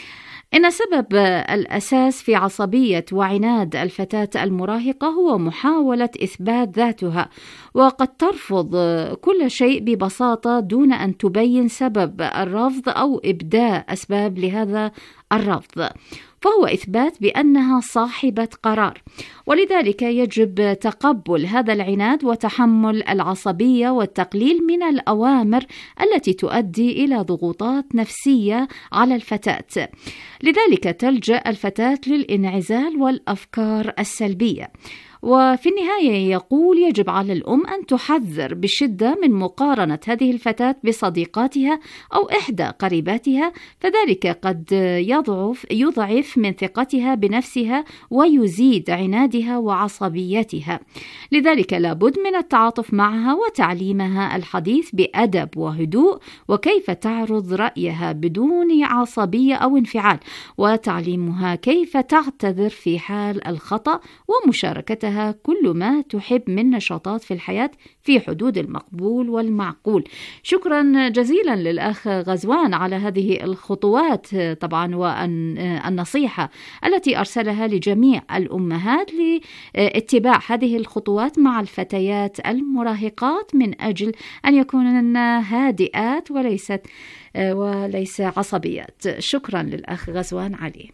إن سبب الأساس في عصبية وعناد الفتاة المراهقة هو محاولة إثبات ذاتها، وقد ترفض كل شيء ببساطة دون أن تبين سبب الرفض أو إبداء أسباب لهذا الرفض، فهو إثبات بأنها صاحبة قرار. ولذلك يجب تقبل هذا العناد وتحمل العصبية والتقليل من الأوامر التي تؤدي إلى ضغوطات نفسية على الفتاة. لذلك تلجأ الفتاة للانعزال والأفكار السلبية. وفي النهاية يقول يجب على الأم أن تحذر بشدة من مقارنة هذه الفتاة بصديقاتها أو إحدى قريباتها، فذلك قد يضعف من ثقتها بنفسها ويزيد عنادها وعصبيتها. لذلك لابد من التعاطف معها وتعليمها الحديث بأدب وهدوء، وكيف تعرض رأيها بدون عصبية أو انفعال، وتعليمها كيف تعتذر في حال الخطأ، ومشاركتها كل ما تحب من نشاطات في الحياة في حدود المقبول والمعقول. شكرا جزيلا للأخ غزوان على هذه الخطوات طبعا والنصيحة التي أرسلها لجميع الأمهات لاتباع هذه الخطوات مع الفتيات المراهقات من أجل أن يكونن هادئات وليس عصبيات. شكرا للأخ غزوان علي.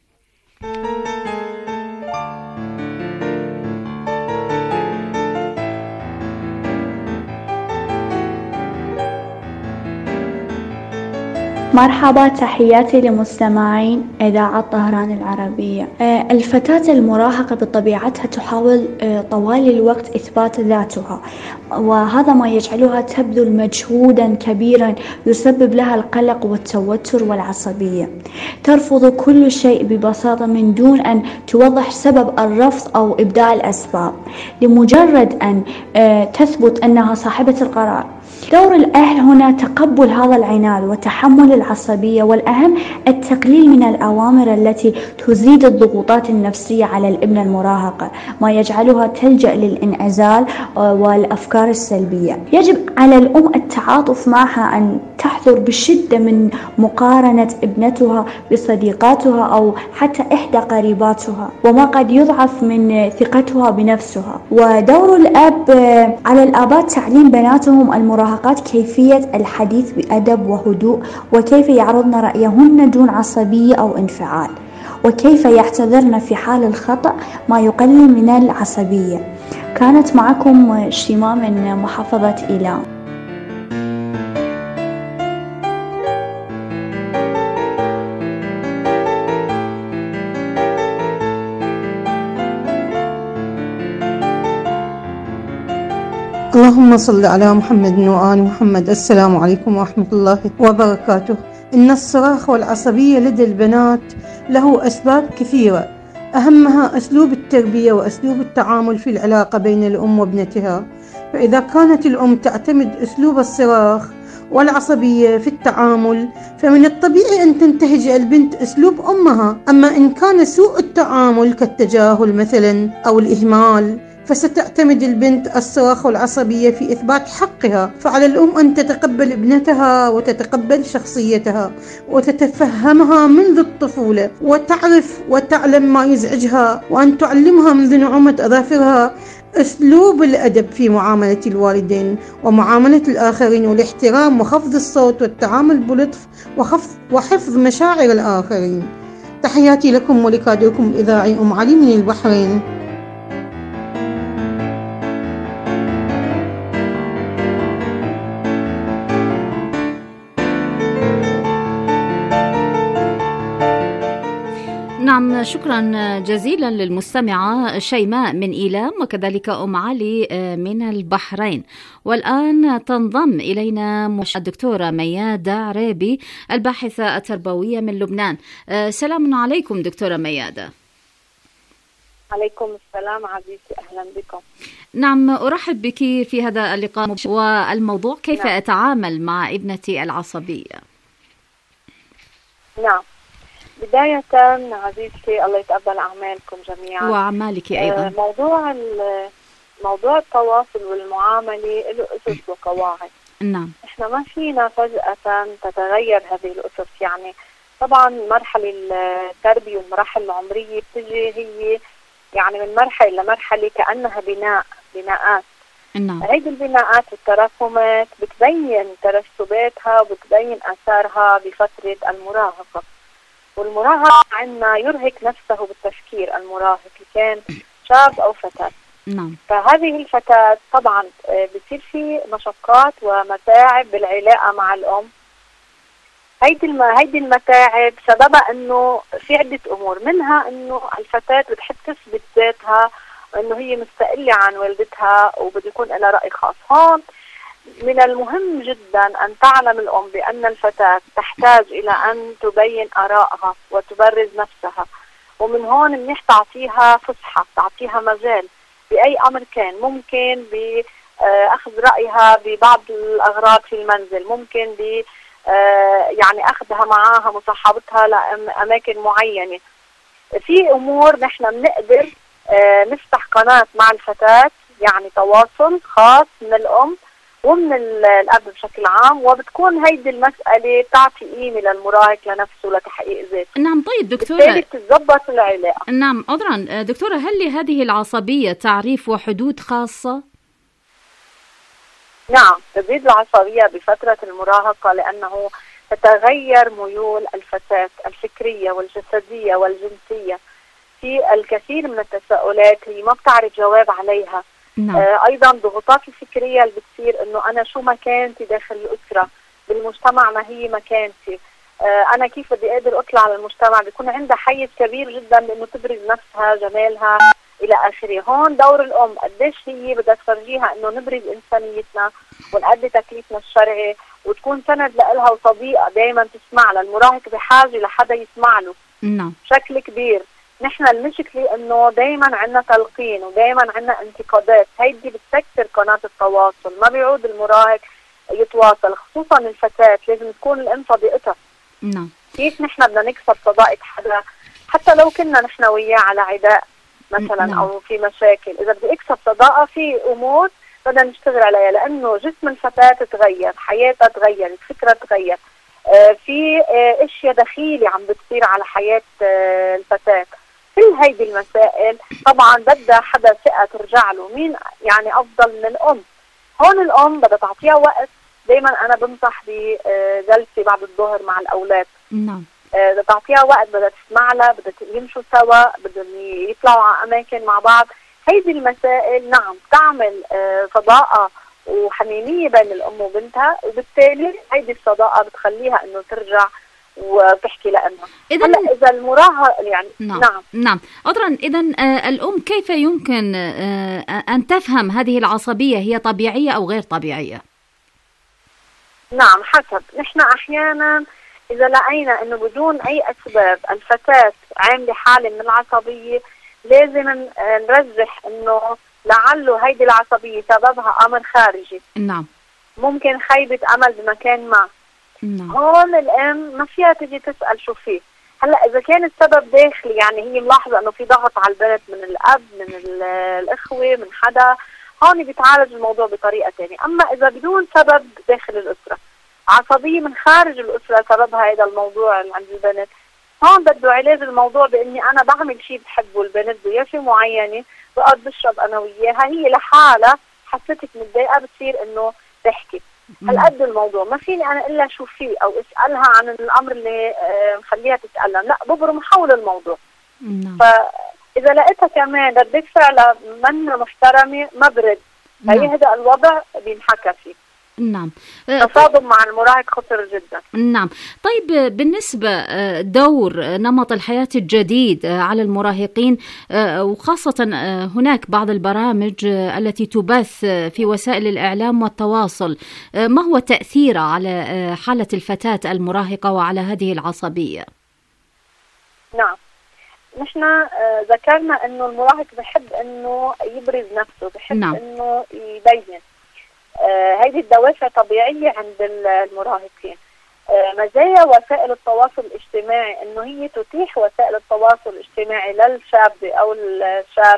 مرحبا، تحياتي لمستمعين إذاعة طهران العربية. الفتاة المراهقة بطبيعتها تحاول طوال الوقت إثبات ذاتها، وهذا ما يجعلها تبذل مجهودا كبيرا يسبب لها القلق والتوتر والعصبية. ترفض كل شيء ببساطة من دون أن توضح سبب الرفض أو إبداء الأسباب، لمجرد أن تثبت أنها صاحبة القرار. دور الأهل هنا تقبل هذا العناد وتحمل العصبية، والأهم التقليل من الأوامر التي تزيد الضغوطات النفسية على الابن المراهقة، ما يجعلها تلجأ للانعزال والأفكار السلبية. يجب على الأم التعاطف معها، أن تحذر بشدة من مقارنة ابنتها بصديقاتها أو حتى إحدى قريباتها، وما قد يضعف من ثقتها بنفسها. ودور الأب على الآباء تعليم بناتهم المراهقات كيفية الحديث بأدب وهدوء، وكيف يعرضن رأيهن دون عصبية أو انفعال، وكيف يعتذرن في حال الخطأ ما يقلل من العصبية. كانت معكم شيماء من محافظة إيلام. اللهم صل على محمد وآل محمد. السلام عليكم ورحمة الله وبركاته. إن الصراخ والعصبية لدى البنات له أسباب كثيرة، أهمها أسلوب التربية وأسلوب التعامل في العلاقة بين الأم وابنتها. فإذا كانت الأم تعتمد أسلوب الصراخ والعصبية في التعامل، فمن الطبيعي أن تنتهج البنت أسلوب أمها. أما إن كان سوء التعامل كالتجاهل مثلا أو الإهمال، فستعتمد البنت الصراخ والعصبية في إثبات حقها. فعلى الأم أن تتقبل ابنتها وتتقبل شخصيتها وتتفهمها منذ الطفولة، وتعرف وتعلم ما يزعجها، وأن تعلمها منذ نعومة أظافرها أسلوب الأدب في معاملة الوالدين ومعاملة الآخرين، والاحترام وخفض الصوت والتعامل بلطف وحفظ مشاعر الآخرين. تحياتي لكم ولكادركم الإذاعي أم علي من البحرين. نعم، شكرا جزيلا للمستمعة شيماء من إيلام، وكذلك أم علي من البحرين. والآن تنضم إلينا الدكتورة ميادة عريبي الباحثة التربوية من لبنان. سلام عليكم دكتورة ميادة. عليكم السلام عزيزتي، أهلا بكم. نعم، أرحب بك في هذا اللقاء، والموضوع كيف أتعامل مع ابنتي العصبية. نعم، بداية عزيزتي الله يتقبل أعمالكم جميعا وأعمالك أيضا. موضوع التواصل والمعاملة له أسس وقواعد. نعم، إحنا ما فينا فجأة تتغير هذه الأسس. يعني طبعا المرحلة التربية والمراحل العمرية بتجي هي يعني من مرحلة لمرحلة كأنها بناءات. نعم. هيدي البناءات والتراكمات بتبين ترسباتها وبتبين آثارها بفترة المراهقة. والمراهق عندنا يرهق نفسه بالتفكير، المراهق كان شاب أو فتاة. نعم. فهذه الفتاة طبعا بصير في مشقات ومتاعب بالعلاقة مع الأم. هيدي المتاعب سببها انه في عدة امور، منها انه الفتاة بتحب تثبت ذاتها انه هي مستقلة عن والدتها وبده يكون لها رأي خاص. هون من المهم جدا ان تعلم الام بان الفتاة تحتاج الى ان تبين ارائها وتبرز نفسها، ومن هون منيح تعطيها فسحة، تعطيها مجال باي امر كان. ممكن باخذ رأيها ببعض الاغراض في المنزل، ممكن يعني أخذها معاها مصاحبتها لأماكن معينة. في أمور نحن بنقدر نفتح قناة مع الفتاة، يعني تواصل خاص من الأم ومن الأب بشكل عام، وبتكون هيدي المسألة تعطي قيمة للمراهق لنفسه لتحقيق ذاته. نعم. طيب دكتورة، بالتالي بتتظبط العلاقة. نعم عذرا دكتورة، هل لهذه العصبية تعريف وحدود خاصة؟ نعم، تزيد العصبية بفترة المراهقة لأنه تتغير ميول الفتاة الفكرية والجسدية والجنسية. في الكثير من التساؤلات هي ما بتعرف جواب عليها. نعم. أيضا ضغوطات الفكرية اللي بتصير إنه أنا شو مكانتي داخل الأسرة بالمجتمع، ما هي مكانتي، أنا كيف بدي أقدر أطلع على المجتمع. بيكون عندها حيز كبير جدا لأنه تبرز نفسها، جمالها إلى آخره. هون دور الأم قديش هي بدها تفرجيها إنه نبرز إنسانيتنا ونأدي تكليفنا الشرعي، وتكون سند لها وصديقة دائما تسمع لها. المراهق بحاجة لحدا يسمع له. نعم. بشكل كبير. نحن المشكلة إنه دائما عنا تلقين ودائما عنا انتقادات، هيدي بتسكر قناة التواصل، ما بيعود المراهق يتواصل. خصوصا الفتاة لازم تكون الأم صديقتها. نعم. كيف نحن بدنا نكسب صداقة حدا حتى لو كنا نحن وياه على عداء مثلا نعم. أو في مشاكل؟ إذا بدي أكسب صداقة في أمور بدنا نشتغل عليها، لأنه جسم الفتاة تغير، حياتها تغير، فكرة تغير. في اشياء دخيلة عم بتصير على حياة الفتاة. كل هيدي المسائل طبعا بدها حدا ثقة ترجع له. مين يعني أفضل من الأم؟ هون الأم بدها تعطيها وقت. دايما أنا بنصح بجلسة بعد الظهر مع الأولاد. نعم. بدها تعطيها وقت، بدها تسمع لها، بدها يمشوا سوا، بدهم يطلعوا على أماكن مع بعض. هيدي المسائل نعم تعمل صداقة وحميمية بين الأم وبنتها، وبالتالي هيدي الصداقة بتخليها إنه ترجع وتحكي لأمها. إذا المراهق يعني نعم. عذرا، إذا الأم كيف يمكن أن تفهم هذه العصبية، هي طبيعية أو غير طبيعية؟ نعم، حسب. نحن أحيانا إذا لقينا إنه بدون أي أسباب الفتاة عاملة حالة من العصبية، لازم نرجح إنه لعله هيدي العصبية سببها أمر خارجي. نعم. ممكن خيبة أمل بمكان ما. نعم. هون الأم ما فيها تجي تسأل شو فيه. هلا إذا كان السبب داخلي، يعني هي ملاحظة إنه في ضغط على البنت من الأب، من الإخوة، من حدا، هون بيتعالج الموضوع بطريقة تانية. أما إذا بدون سبب داخل الأسرة، عصبية من خارج الأسرة سببها هذا الموضوع عند البنت، هون بده علاج الموضوع بإني أنا بعمل شيء بحبه البنت، ضيافة معينة، بقعد بشرب أنا وياها، هي لحالها حسيتك متضايقة بتصير إنه تحكي. هالقد الموضوع، ما فيني أنا إلا شو فيه أو أسألها عن الأمر اللي مخليها تسألها، لا ببرم حول الموضوع. فإذا لقيتها كمان ردة فعلها من محترمة ما برد، هذا الوضع بينحكى فيه. نعم. تصادم مع المراهق خطر جدا. نعم. طيب بالنسبة دور نمط الحياة الجديد على المراهقين، وخاصة هناك بعض البرامج التي تبث في وسائل الإعلام والتواصل، ما هو تأثيره على حالة الفتاة المراهقة وعلى هذه العصبية؟ نعم، نحن ذكرنا انه المراهق بحب انه يبرز نفسه، بحب انه يبين. هذه الدوافع طبيعية عند المراهقين. مزايا وسائل التواصل الاجتماعي انه هي تتيح وسائل التواصل الاجتماعي للشاب او الشاب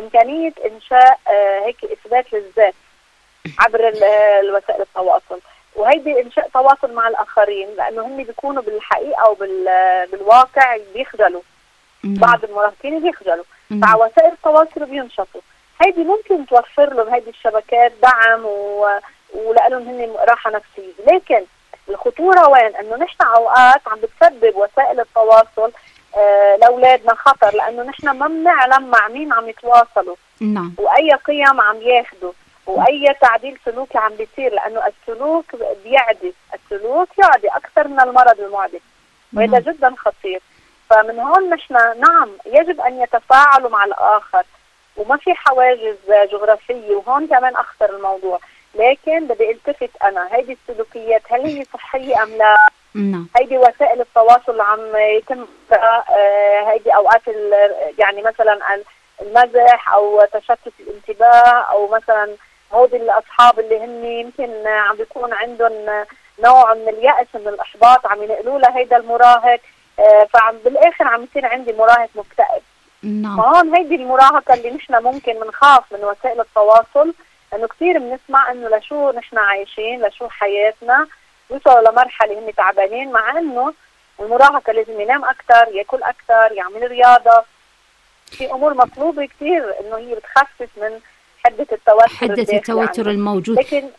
امكانية انشاء هيك اثبات للذات عبر وسائل التواصل، وهيدي انشاء تواصل مع الاخرين، لانه هم بيكونوا بالحقيقه وبالواقع بيخجلوا. بعض المراهقين بيخجلوا، فعلى وسائل التواصل بينشطوا. هيدي ممكن توفر لهم هيدي الشبكات دعم ولهم هن راحه نفسيه، لكن الخطوره وين؟ انه نحن اوقات عم بتسبب وسائل التواصل لاولادنا خطر، لانه نحن ما بنعلم مع مين عم يتواصلوا واي قيم عم ياخذوا واي تعديل سلوكي عم بيصير، لانه السلوك السلوك يعدي اكثر من المرض المعدي، وهذا جدا خطير. فمن هون نحن نعم يجب ان يتفاعلوا مع الاخر، وما في حواجز جغرافيه، وهون كمان اخطر الموضوع. لكن بدي التفت انا، هيدي السلوكيات هل هي صحيه ام لا؟ هيدي وسائل التواصل اللي عم يتم هيدي اوقات يعني مثلا المزح او تشتت الانتباه، او مثلا هودي الاصحاب اللي هن يمكن عم بيكون عندهم نوع من اليأس من الاحباط عم ينقلوا لهيدا المراهق، فعم بالاخر عم يصير عندي مراهق مكتئب. فهون هيدي المراهقه اللي نحن ممكن بنخاف من وسائل التواصل، انه كثير بنسمع انه لشو نحن عايشين، لشو حياتنا، وصلوا لمرحله هم تعبانين، مع انه المراهقه لازم ينام اكثر، ياكل اكثر، يعمل رياضه، في امور مطلوبه كثير انه هي بتخفف من حده التوتر يعني. الموجود. لكن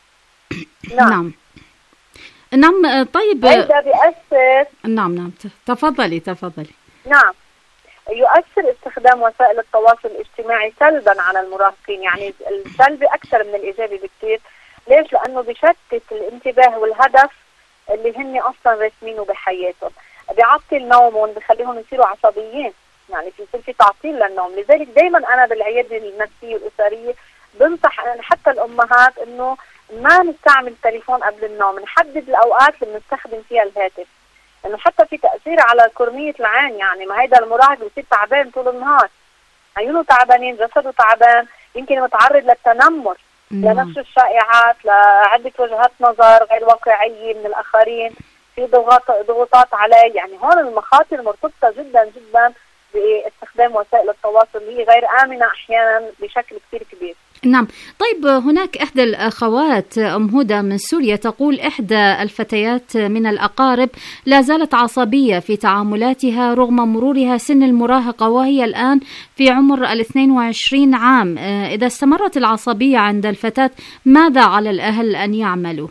نعم طيب هذا بيأثر. نعم تفضلي. نعم، يؤثر استخدام وسائل التواصل الاجتماعي سلبا على المراهقين، يعني السلبي اكثر من الايجابي بكثير. ليش؟ لانه بيشتت الانتباه والهدف اللي هن اصلا راسمينه بحياتهم، بيعطل نومهم، بخليهم يصيروا عصبيين، يعني في تعطيل للنوم. لذلك دايما انا بالعياده النفسيه الاسريه بنصح حتى الامهات انه ما نستعمل تليفون قبل النوم، نحدد الاوقات اللي بنستخدم فيها الهاتف، انه حتى في تاثير على كورنيه العين. يعني ما هيدا المراهق بيصير تعبان طول النهار، عيونه تعبانين، جسده تعبان، يمكن متعرض للتنمر، لنشر الشائعات، لعده وجهات نظر غير واقعيه من الاخرين، في ضغوطات عليه. يعني هون المخاطر مرتبطه جدا جدا باستخدام وسائل التواصل اللي هي غير امنه احيانا بشكل كثير كبير. نعم. طيب هناك إحدى الأخوات أم هدى من سوريا تقول إحدى الفتيات من الأقارب لا زالت عصبية في تعاملاتها رغم مرورها سن المراهقة، وهي الآن في عمر 22 عام. إذا استمرت العصبية عند الفتاة ماذا على الأهل أن يعملوا؟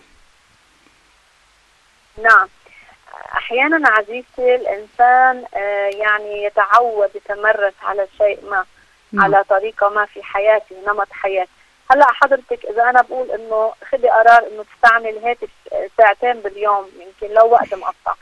نعم، أحيانا عزيزتي الإنسان يعني يتمرس على شيء ما، على طريقة ما في حياتي، نمط حياة. هلأ حضرتك إذا أنا بقول إنه خذي قرار إنه تستعمل هاتف ساعتين باليوم، يمكن لو وقت مقطع،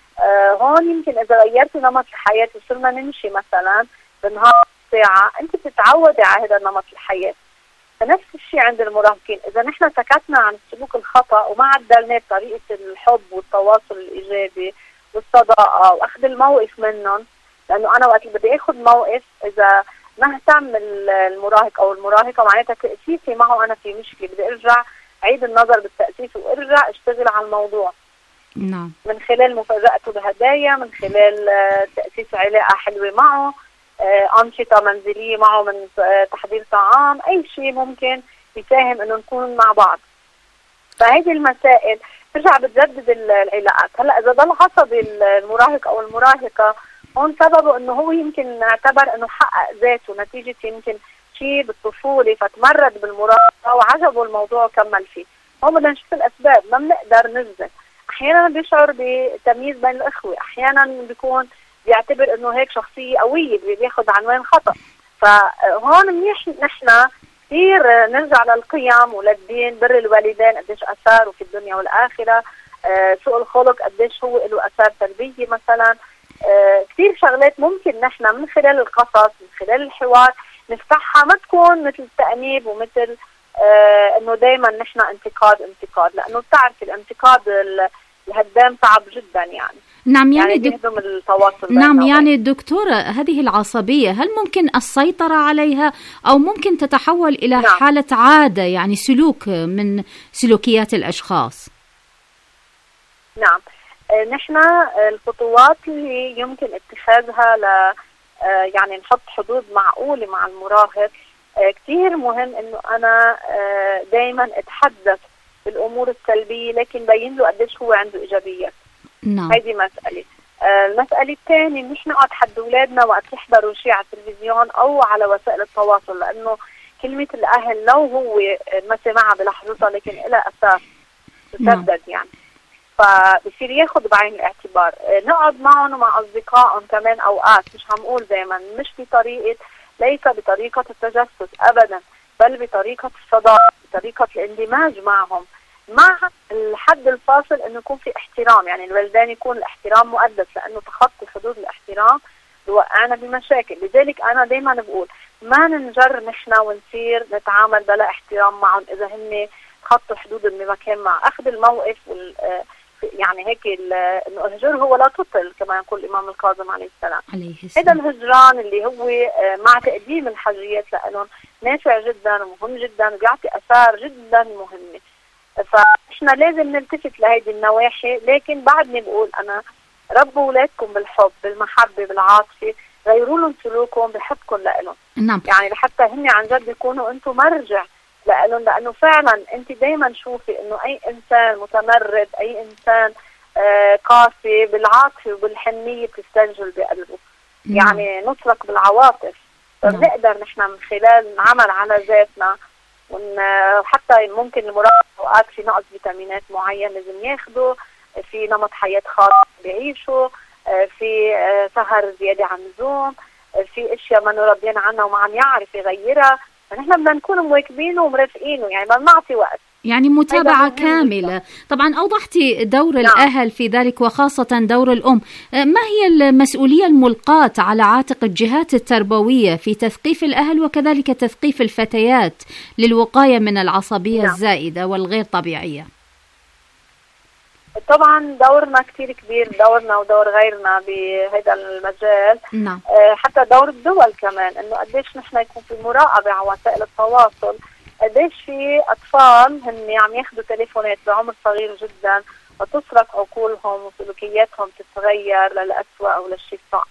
هون يمكن إذا غيرتي نمط الحياة وصرنا نمشي مثلا بالنهار ساعة، أنت بتتعودي على هذا نمط الحياة. فنفس الشيء عند المراهقين، إذا نحن سكتنا عن السلوك الخطأ وما عدلناه بطريقة الحب والتواصل الإيجابي والصداقة وأخذ الموقف منهم، لأنه أنا وقت اللي بدي أخذ موقف إذا ما اهتم المراهق او المراهقه معناتها تاسيسي معه انا في مشكله، بدي ارجع اعيد النظر بالتاسيس وارجع اشتغل على الموضوع. نعم. من خلال مفاجأته بهدايا، من خلال تاسيس علاقه حلوه معه، انشطه منزليه معه من تحضير طعام، اي شيء ممكن يساهم انه نكون مع بعض. فهذه المسائل ترجع بتجدد العلاقات. هلا اذا ضل عصبي المراهق او المراهقه، هون سببه انه هو يمكن اعتبر انه حقق ذاته نتيجة يمكن شيء بالطفولة فتمرد بالمراهقة وعجبه الموضوع وكمل فيه. هون بدنا نشوف الاسباب، ما بنقدر نجزم. احيانا بيشعر بتمييز بين الاخوة، احيانا بيكون بيعتبر انه هيك شخصية قوية بياخذ عنوان خطأ. فهون منيح نحن كثير نرجع للقيم وللدين، بر الوالدين قديش اثاره في الدنيا والاخرة، سوء الخلق قديش هو له اثار سلبية مثلا. كثير شغلات ممكن نحن من خلال القصص، من خلال الحوار نفتحها، ما تكون مثل التأنيب ومثل انه دائما نحن انتقاد، لانه بتعرف الانتقاد الهدام صعب جدا يعني. نعم يعني بيهدم التواصل. نعم يعني دكتورة، هذه العصبية هل ممكن السيطرة عليها أو ممكن تتحول إلى حالة عادة، يعني سلوك من سلوكيات الأشخاص؟ نعم، نحن الخطوات اللي يمكن اتخاذها يعني نحط حدود معقولة مع المراهق. كثير مهم انه انا دائما اتحدث بالامور السلبيه، لكن بين له قديش هو عنده ايجابيات. نعم. هيدي مساله. المساله الثانيه مش نقعد حد اولادنا وقت يحضروا شيء على التلفزيون او على وسائل التواصل، لانه كلمه الاهل لو هو ما سمعها بلحظتها لكن لها اساس تسدد يعني، فبصير ياخذ بعين الاعتبار. نقعد معهم ومع اصدقائهم كمان اوقات، مش هنقول دائما، مش بطريقه، ليس بطريقه التجسس ابدا، بل بطريقه الصداقه، بطريقه الاندماج معهم، مع الحد الفاصل انه يكون في احترام. يعني الوالدين يكون الاحترام مقدس، لانه تخطي حدود الاحترام بوقعنا بمشاكل. لذلك انا دائما بقول ما ننجر نحن ونصير نتعامل بلا احترام معهم اذا هن تخطوا حدودهم بمكان ما. اخذ الموقف يعني هيك انه الهجر هو لا تطل كما يقول الامام الكاظم عليه السلام. هذا الهجران اللي هو مع تقديم الحاجيات لهم نافع جدا ومهم جدا وبيعطي اثار جدا مهمه. فاحنا لازم نلتفت لهيدي النواحي، لكن بعدني بقول انا ربوا اولادكم بالحب، بالمحبه، بالعاطفه، غيروا لهم سلوكهم بحبكم لهم. نعم. يعني لحتى هن عن جد يكونوا انتم مرجع لهم، لانه فعلا انت دائما شوفي انه اي انسان متمرد، اي انسان قاسي بالعاطفه وبالحنيه بتستنجل بقلبه. يعني نسلك بالعواطف، فبنقدر نحن من خلال العمل على ذاتنا، وحتى ممكن المراهق اوقات في نقص فيتامينات معين لازم ياخده، في نمط حياه خاص بيعيشوا، في سهر زياده عن اللزوم، في اشياء ما راضيين عنها وما عم يعرف يغيرها، فنحن بدنا نكون مواكبينه ومرافقينه، يعني بدنا نعطي وقت، يعني متابعة كاملة. طبعا أوضحتي دور الأهل في ذلك وخاصة دور الأم. ما هي المسؤولية الملقاة على عاتق الجهات التربوية في تثقيف الأهل وكذلك تثقيف الفتيات للوقاية من العصبية الزائدة والغير طبيعية؟ طبعا دورنا كتير كبير، دورنا ودور غيرنا بهذا المجال. نعم. حتى دور الدول كمان، انه قديش نحن يكون في مراقبة على وسائل التواصل، قديش في اطفال هن عم ياخذوا تليفونات بعمر صغير جدا وتسرق عقولهم وسلوكياتهم تتغير للأسوأ او للشيء الصعب.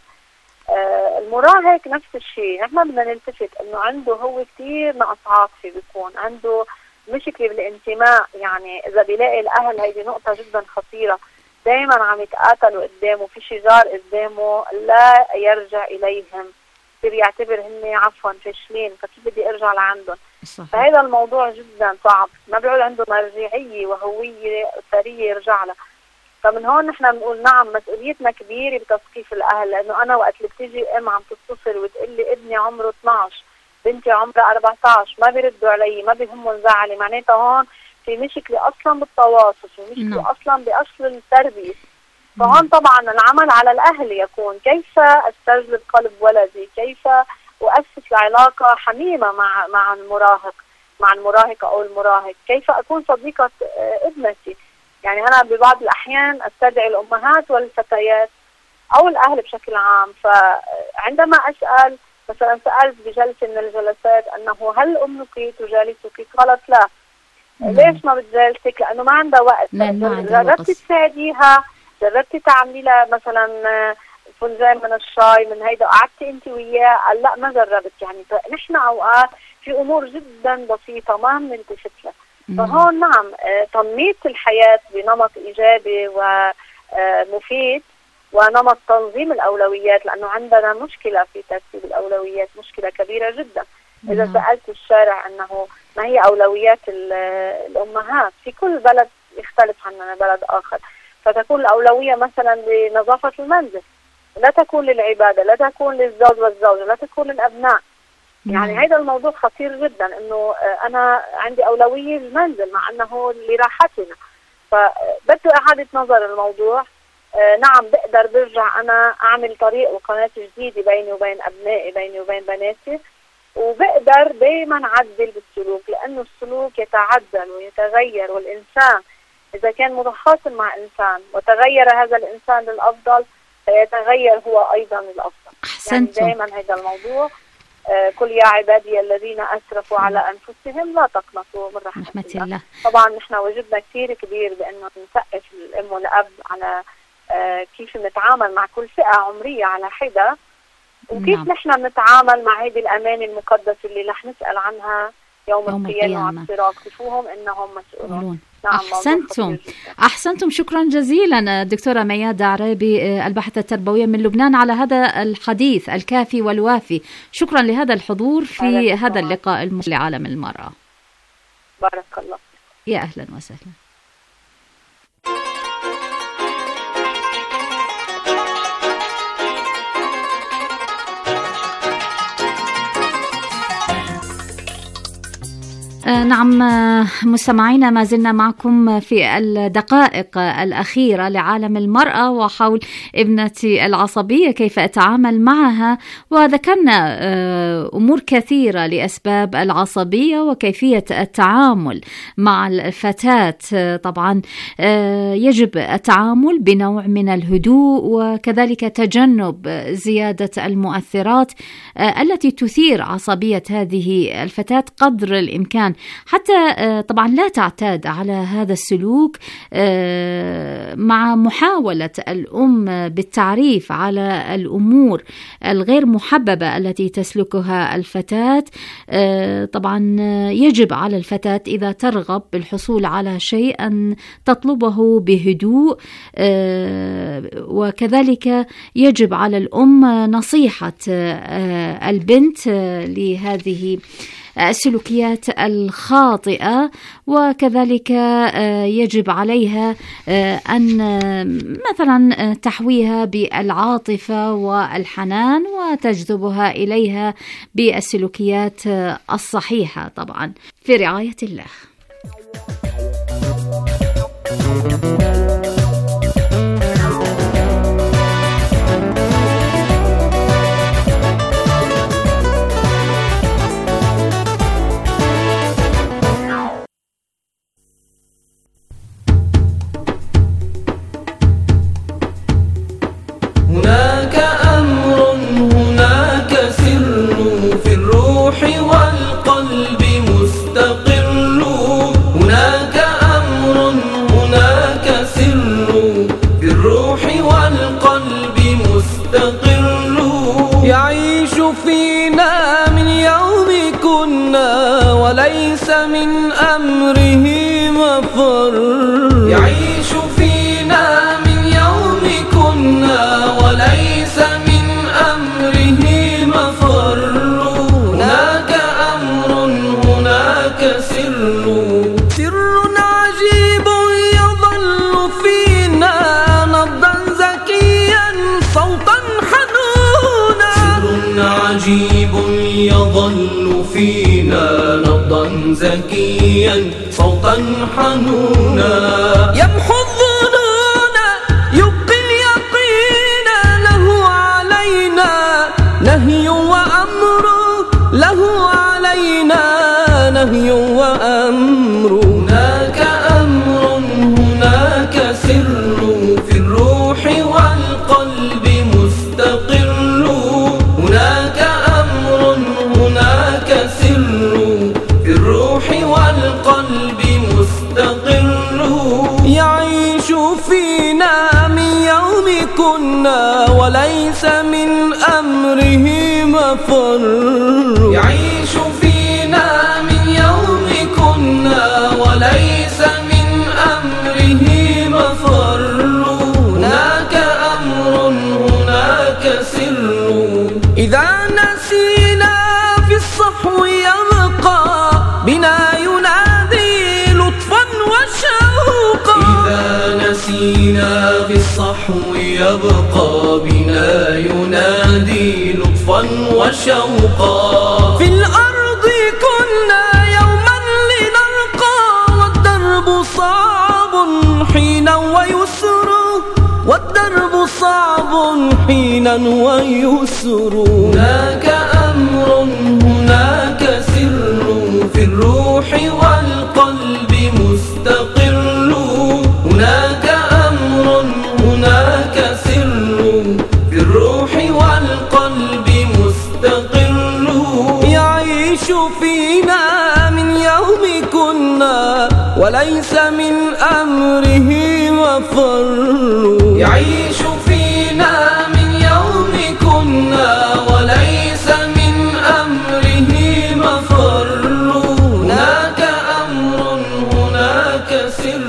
المراهق نفس الشيء، نحن بدنا نلتفت انه عنده هو كتير نقص عاطفي، بيكون عنده مشكلة بالانتماء. يعني اذا بيلاقي الاهل، هيدي نقطة جدا خطيرة، دايما عم يتقاتلوا قدامه، في شجار قدامه لا يرجع اليهم، بصير يعتبر هن عفوا فاشلين، فكيف بدي ارجع لعندهم؟ فهذا الموضوع جدا صعب، ما بيعود عنده مرجعية وهوية أسرية يرجع لها. فمن هون نحن بنقول نعم مسؤوليتنا كبيرة بتثقيف الأهل، لأنه أنا وقت اللي بتيجي أم عم تتصل وتقول لي ابني عمره 12، بنتي عمرها 14، ما بيردوا علي، ما بيهمهم زعلي، معناتها هون في مشكلة أصلا بالتواصل، في مشكلة أصلا بأصل التربية. فهون طبعا العمل على الأهل يكون كيف استجلب قلب ولدي، كيف وأسس علاقة حميمة مع المراهق، مع المراهقة أو المراهق، كيف أكون صديقة ابنتي. يعني أنا ببعض الأحيان أستدعي الأمهات والفتيات أو الأهل بشكل عام، فعندما أسأل مثلا، سألت بجلسة من الجلسات أنه هل أمك تجالسك؟ قالت لا. ليش ما بتجالسك؟ لأنه ما عندها وقت. جربتي تساعديها؟ جربتي تعملي لها مثلا فنجان من الشاي من هيدا، قعدتي انت وياه؟ قال لا ما جربت. يعني نحن اوقات في امور جدا بسيطه ما بنلتفت لها. فهون نعم تنميط الحياه بنمط ايجابي ومفيد، ونمط تنظيم الاولويات، لانه عندنا مشكله في ترتيب الاولويات، مشكله كبيره جدا. اذا سالت الشارع انه ما هي اولويات الامهات، في كل بلد يختلف عن بلد اخر، فتكون الاولويه مثلا لنظافه المنزل، لا تكون للعبادة، لا تكون للزوج والزوجة، لا تكون للأبناء. يعني هذا الموضوع خطير جدا، انه انا عندي أولوية للمنزل مع انه لراحتنا. فبده إعادة نظر الموضوع. نعم بقدر برجع انا اعمل طريق وقناة جديدة بيني وبين ابنائي، بيني وبين بناتي، وبقدر دايما عدل بالسلوك، لانه السلوك يتعدل ويتغير، والانسان اذا كان متخاصم مع انسان وتغير هذا الانسان للافضل فيتغير هو أيضا الأفضل. يعني دائما هذا الموضوع قل يا عبادي الذين أسرفوا على أنفسهم لا تقنطوا من رحمة الله. طبعا نحن وجدنا كثير كبير بأنه نثقف الأم والأب على كيف نتعامل مع كل فئة عمرية على حدة، وكيف نحن نتعامل مع هذه الأمانة المقدسة اللي رح نسأل عنها يوم القيامة على الصراط، كيفوهم إنهم مسؤولون. أحسنتم. شكرا جزيلا دكتورة ميادة عرابي، الباحثة التربوية من لبنان، على هذا الحديث الكافي والوافي. شكرا لهذا الحضور في هذا اللقاء المهم لعالم المرأة. بارك الله. يا أهلا وسهلا. نعم مستمعينا، ما زلنا معكم في الدقائق الأخيرة لعالم المرأة وحول ابنة العصبية كيف أتعامل معها، وذكرنا أمور كثيرة لأسباب العصبية وكيفية التعامل مع الفتاة. طبعا يجب التعامل بنوع من الهدوء وكذلك تجنب زيادة المؤثرات التي تثير عصبية هذه الفتاة قدر الإمكان، حتى طبعا لا تعتاد على هذا السلوك، مع محاولة الأم بالتعريف على الأمور الغير محببة التي تسلكها الفتاة. طبعا يجب على الفتاة إذا ترغب بالحصول على شيء أن تطلبه بهدوء، وكذلك يجب على الأم نصيحة البنت لهذه السلوكيات الخاطئة، وكذلك يجب عليها أن مثلا تحويها بالعاطفة والحنان وتجذبها إليها بالسلوكيات الصحيحة، طبعا في رعاية الله. هناك أمر هناك سر في الروح والقلب مستقر. هناك أمر هناك سر في الروح والقلب مستقر. يعيش فينا من يوم كنا وليس من أمره مفر. يعيش فينا من يوم كنا وليس من أمره مفر. هناك أمر هناك سر عجيب يظل فينا نبضا زكيا صوتا حنونا. سر عجيب يظل فينا نبضا زكيا صوتا حنونا. يمحو الظنون يبقي اليقين، له علينا نهي وأمر، له علينا نهي وأمر. هناك أمر هناك سر في الروح والقلب مستقر. هناك أمر هناك سر في الروح والقلب مستقر. يعيش فينا من يوم كنا وليس من أمره مفر. يعيش فينا من يوم كنا وليس من أمره مفر. هناك أمر هناك سر. إذا نسينا في الصحو يبقى بنا ينادي لطفا وشوقا. إذا نسينا في الصحو يبقى بنا ينادي لطفا وشوقا. في الأرض كنا يوما لنلقى والدرب صعب حينا ويسر. والدرب صعب حينا ويسر. هناك أمر هناك سر في الروح والقلب مستقر. هناك أمر هناك سر في الروح والقلب مستقر. يعيش فينا من يوم كنا وليس من أمره مفر. يعيش فينا من يوم كنا وليس من أمره مفر. هناك أمر هناك سر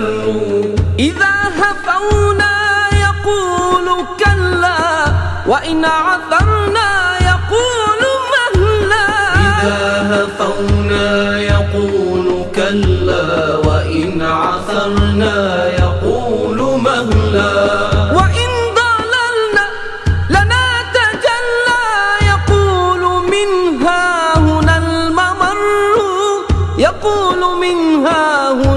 وإن عثرنا يقول مهلا، إذا هفونا يقول كلا، وإن عثرنا يقول مهلا، وإن ضللنا لنا تجلى يقول منها هنا الممر، يقول منها هنا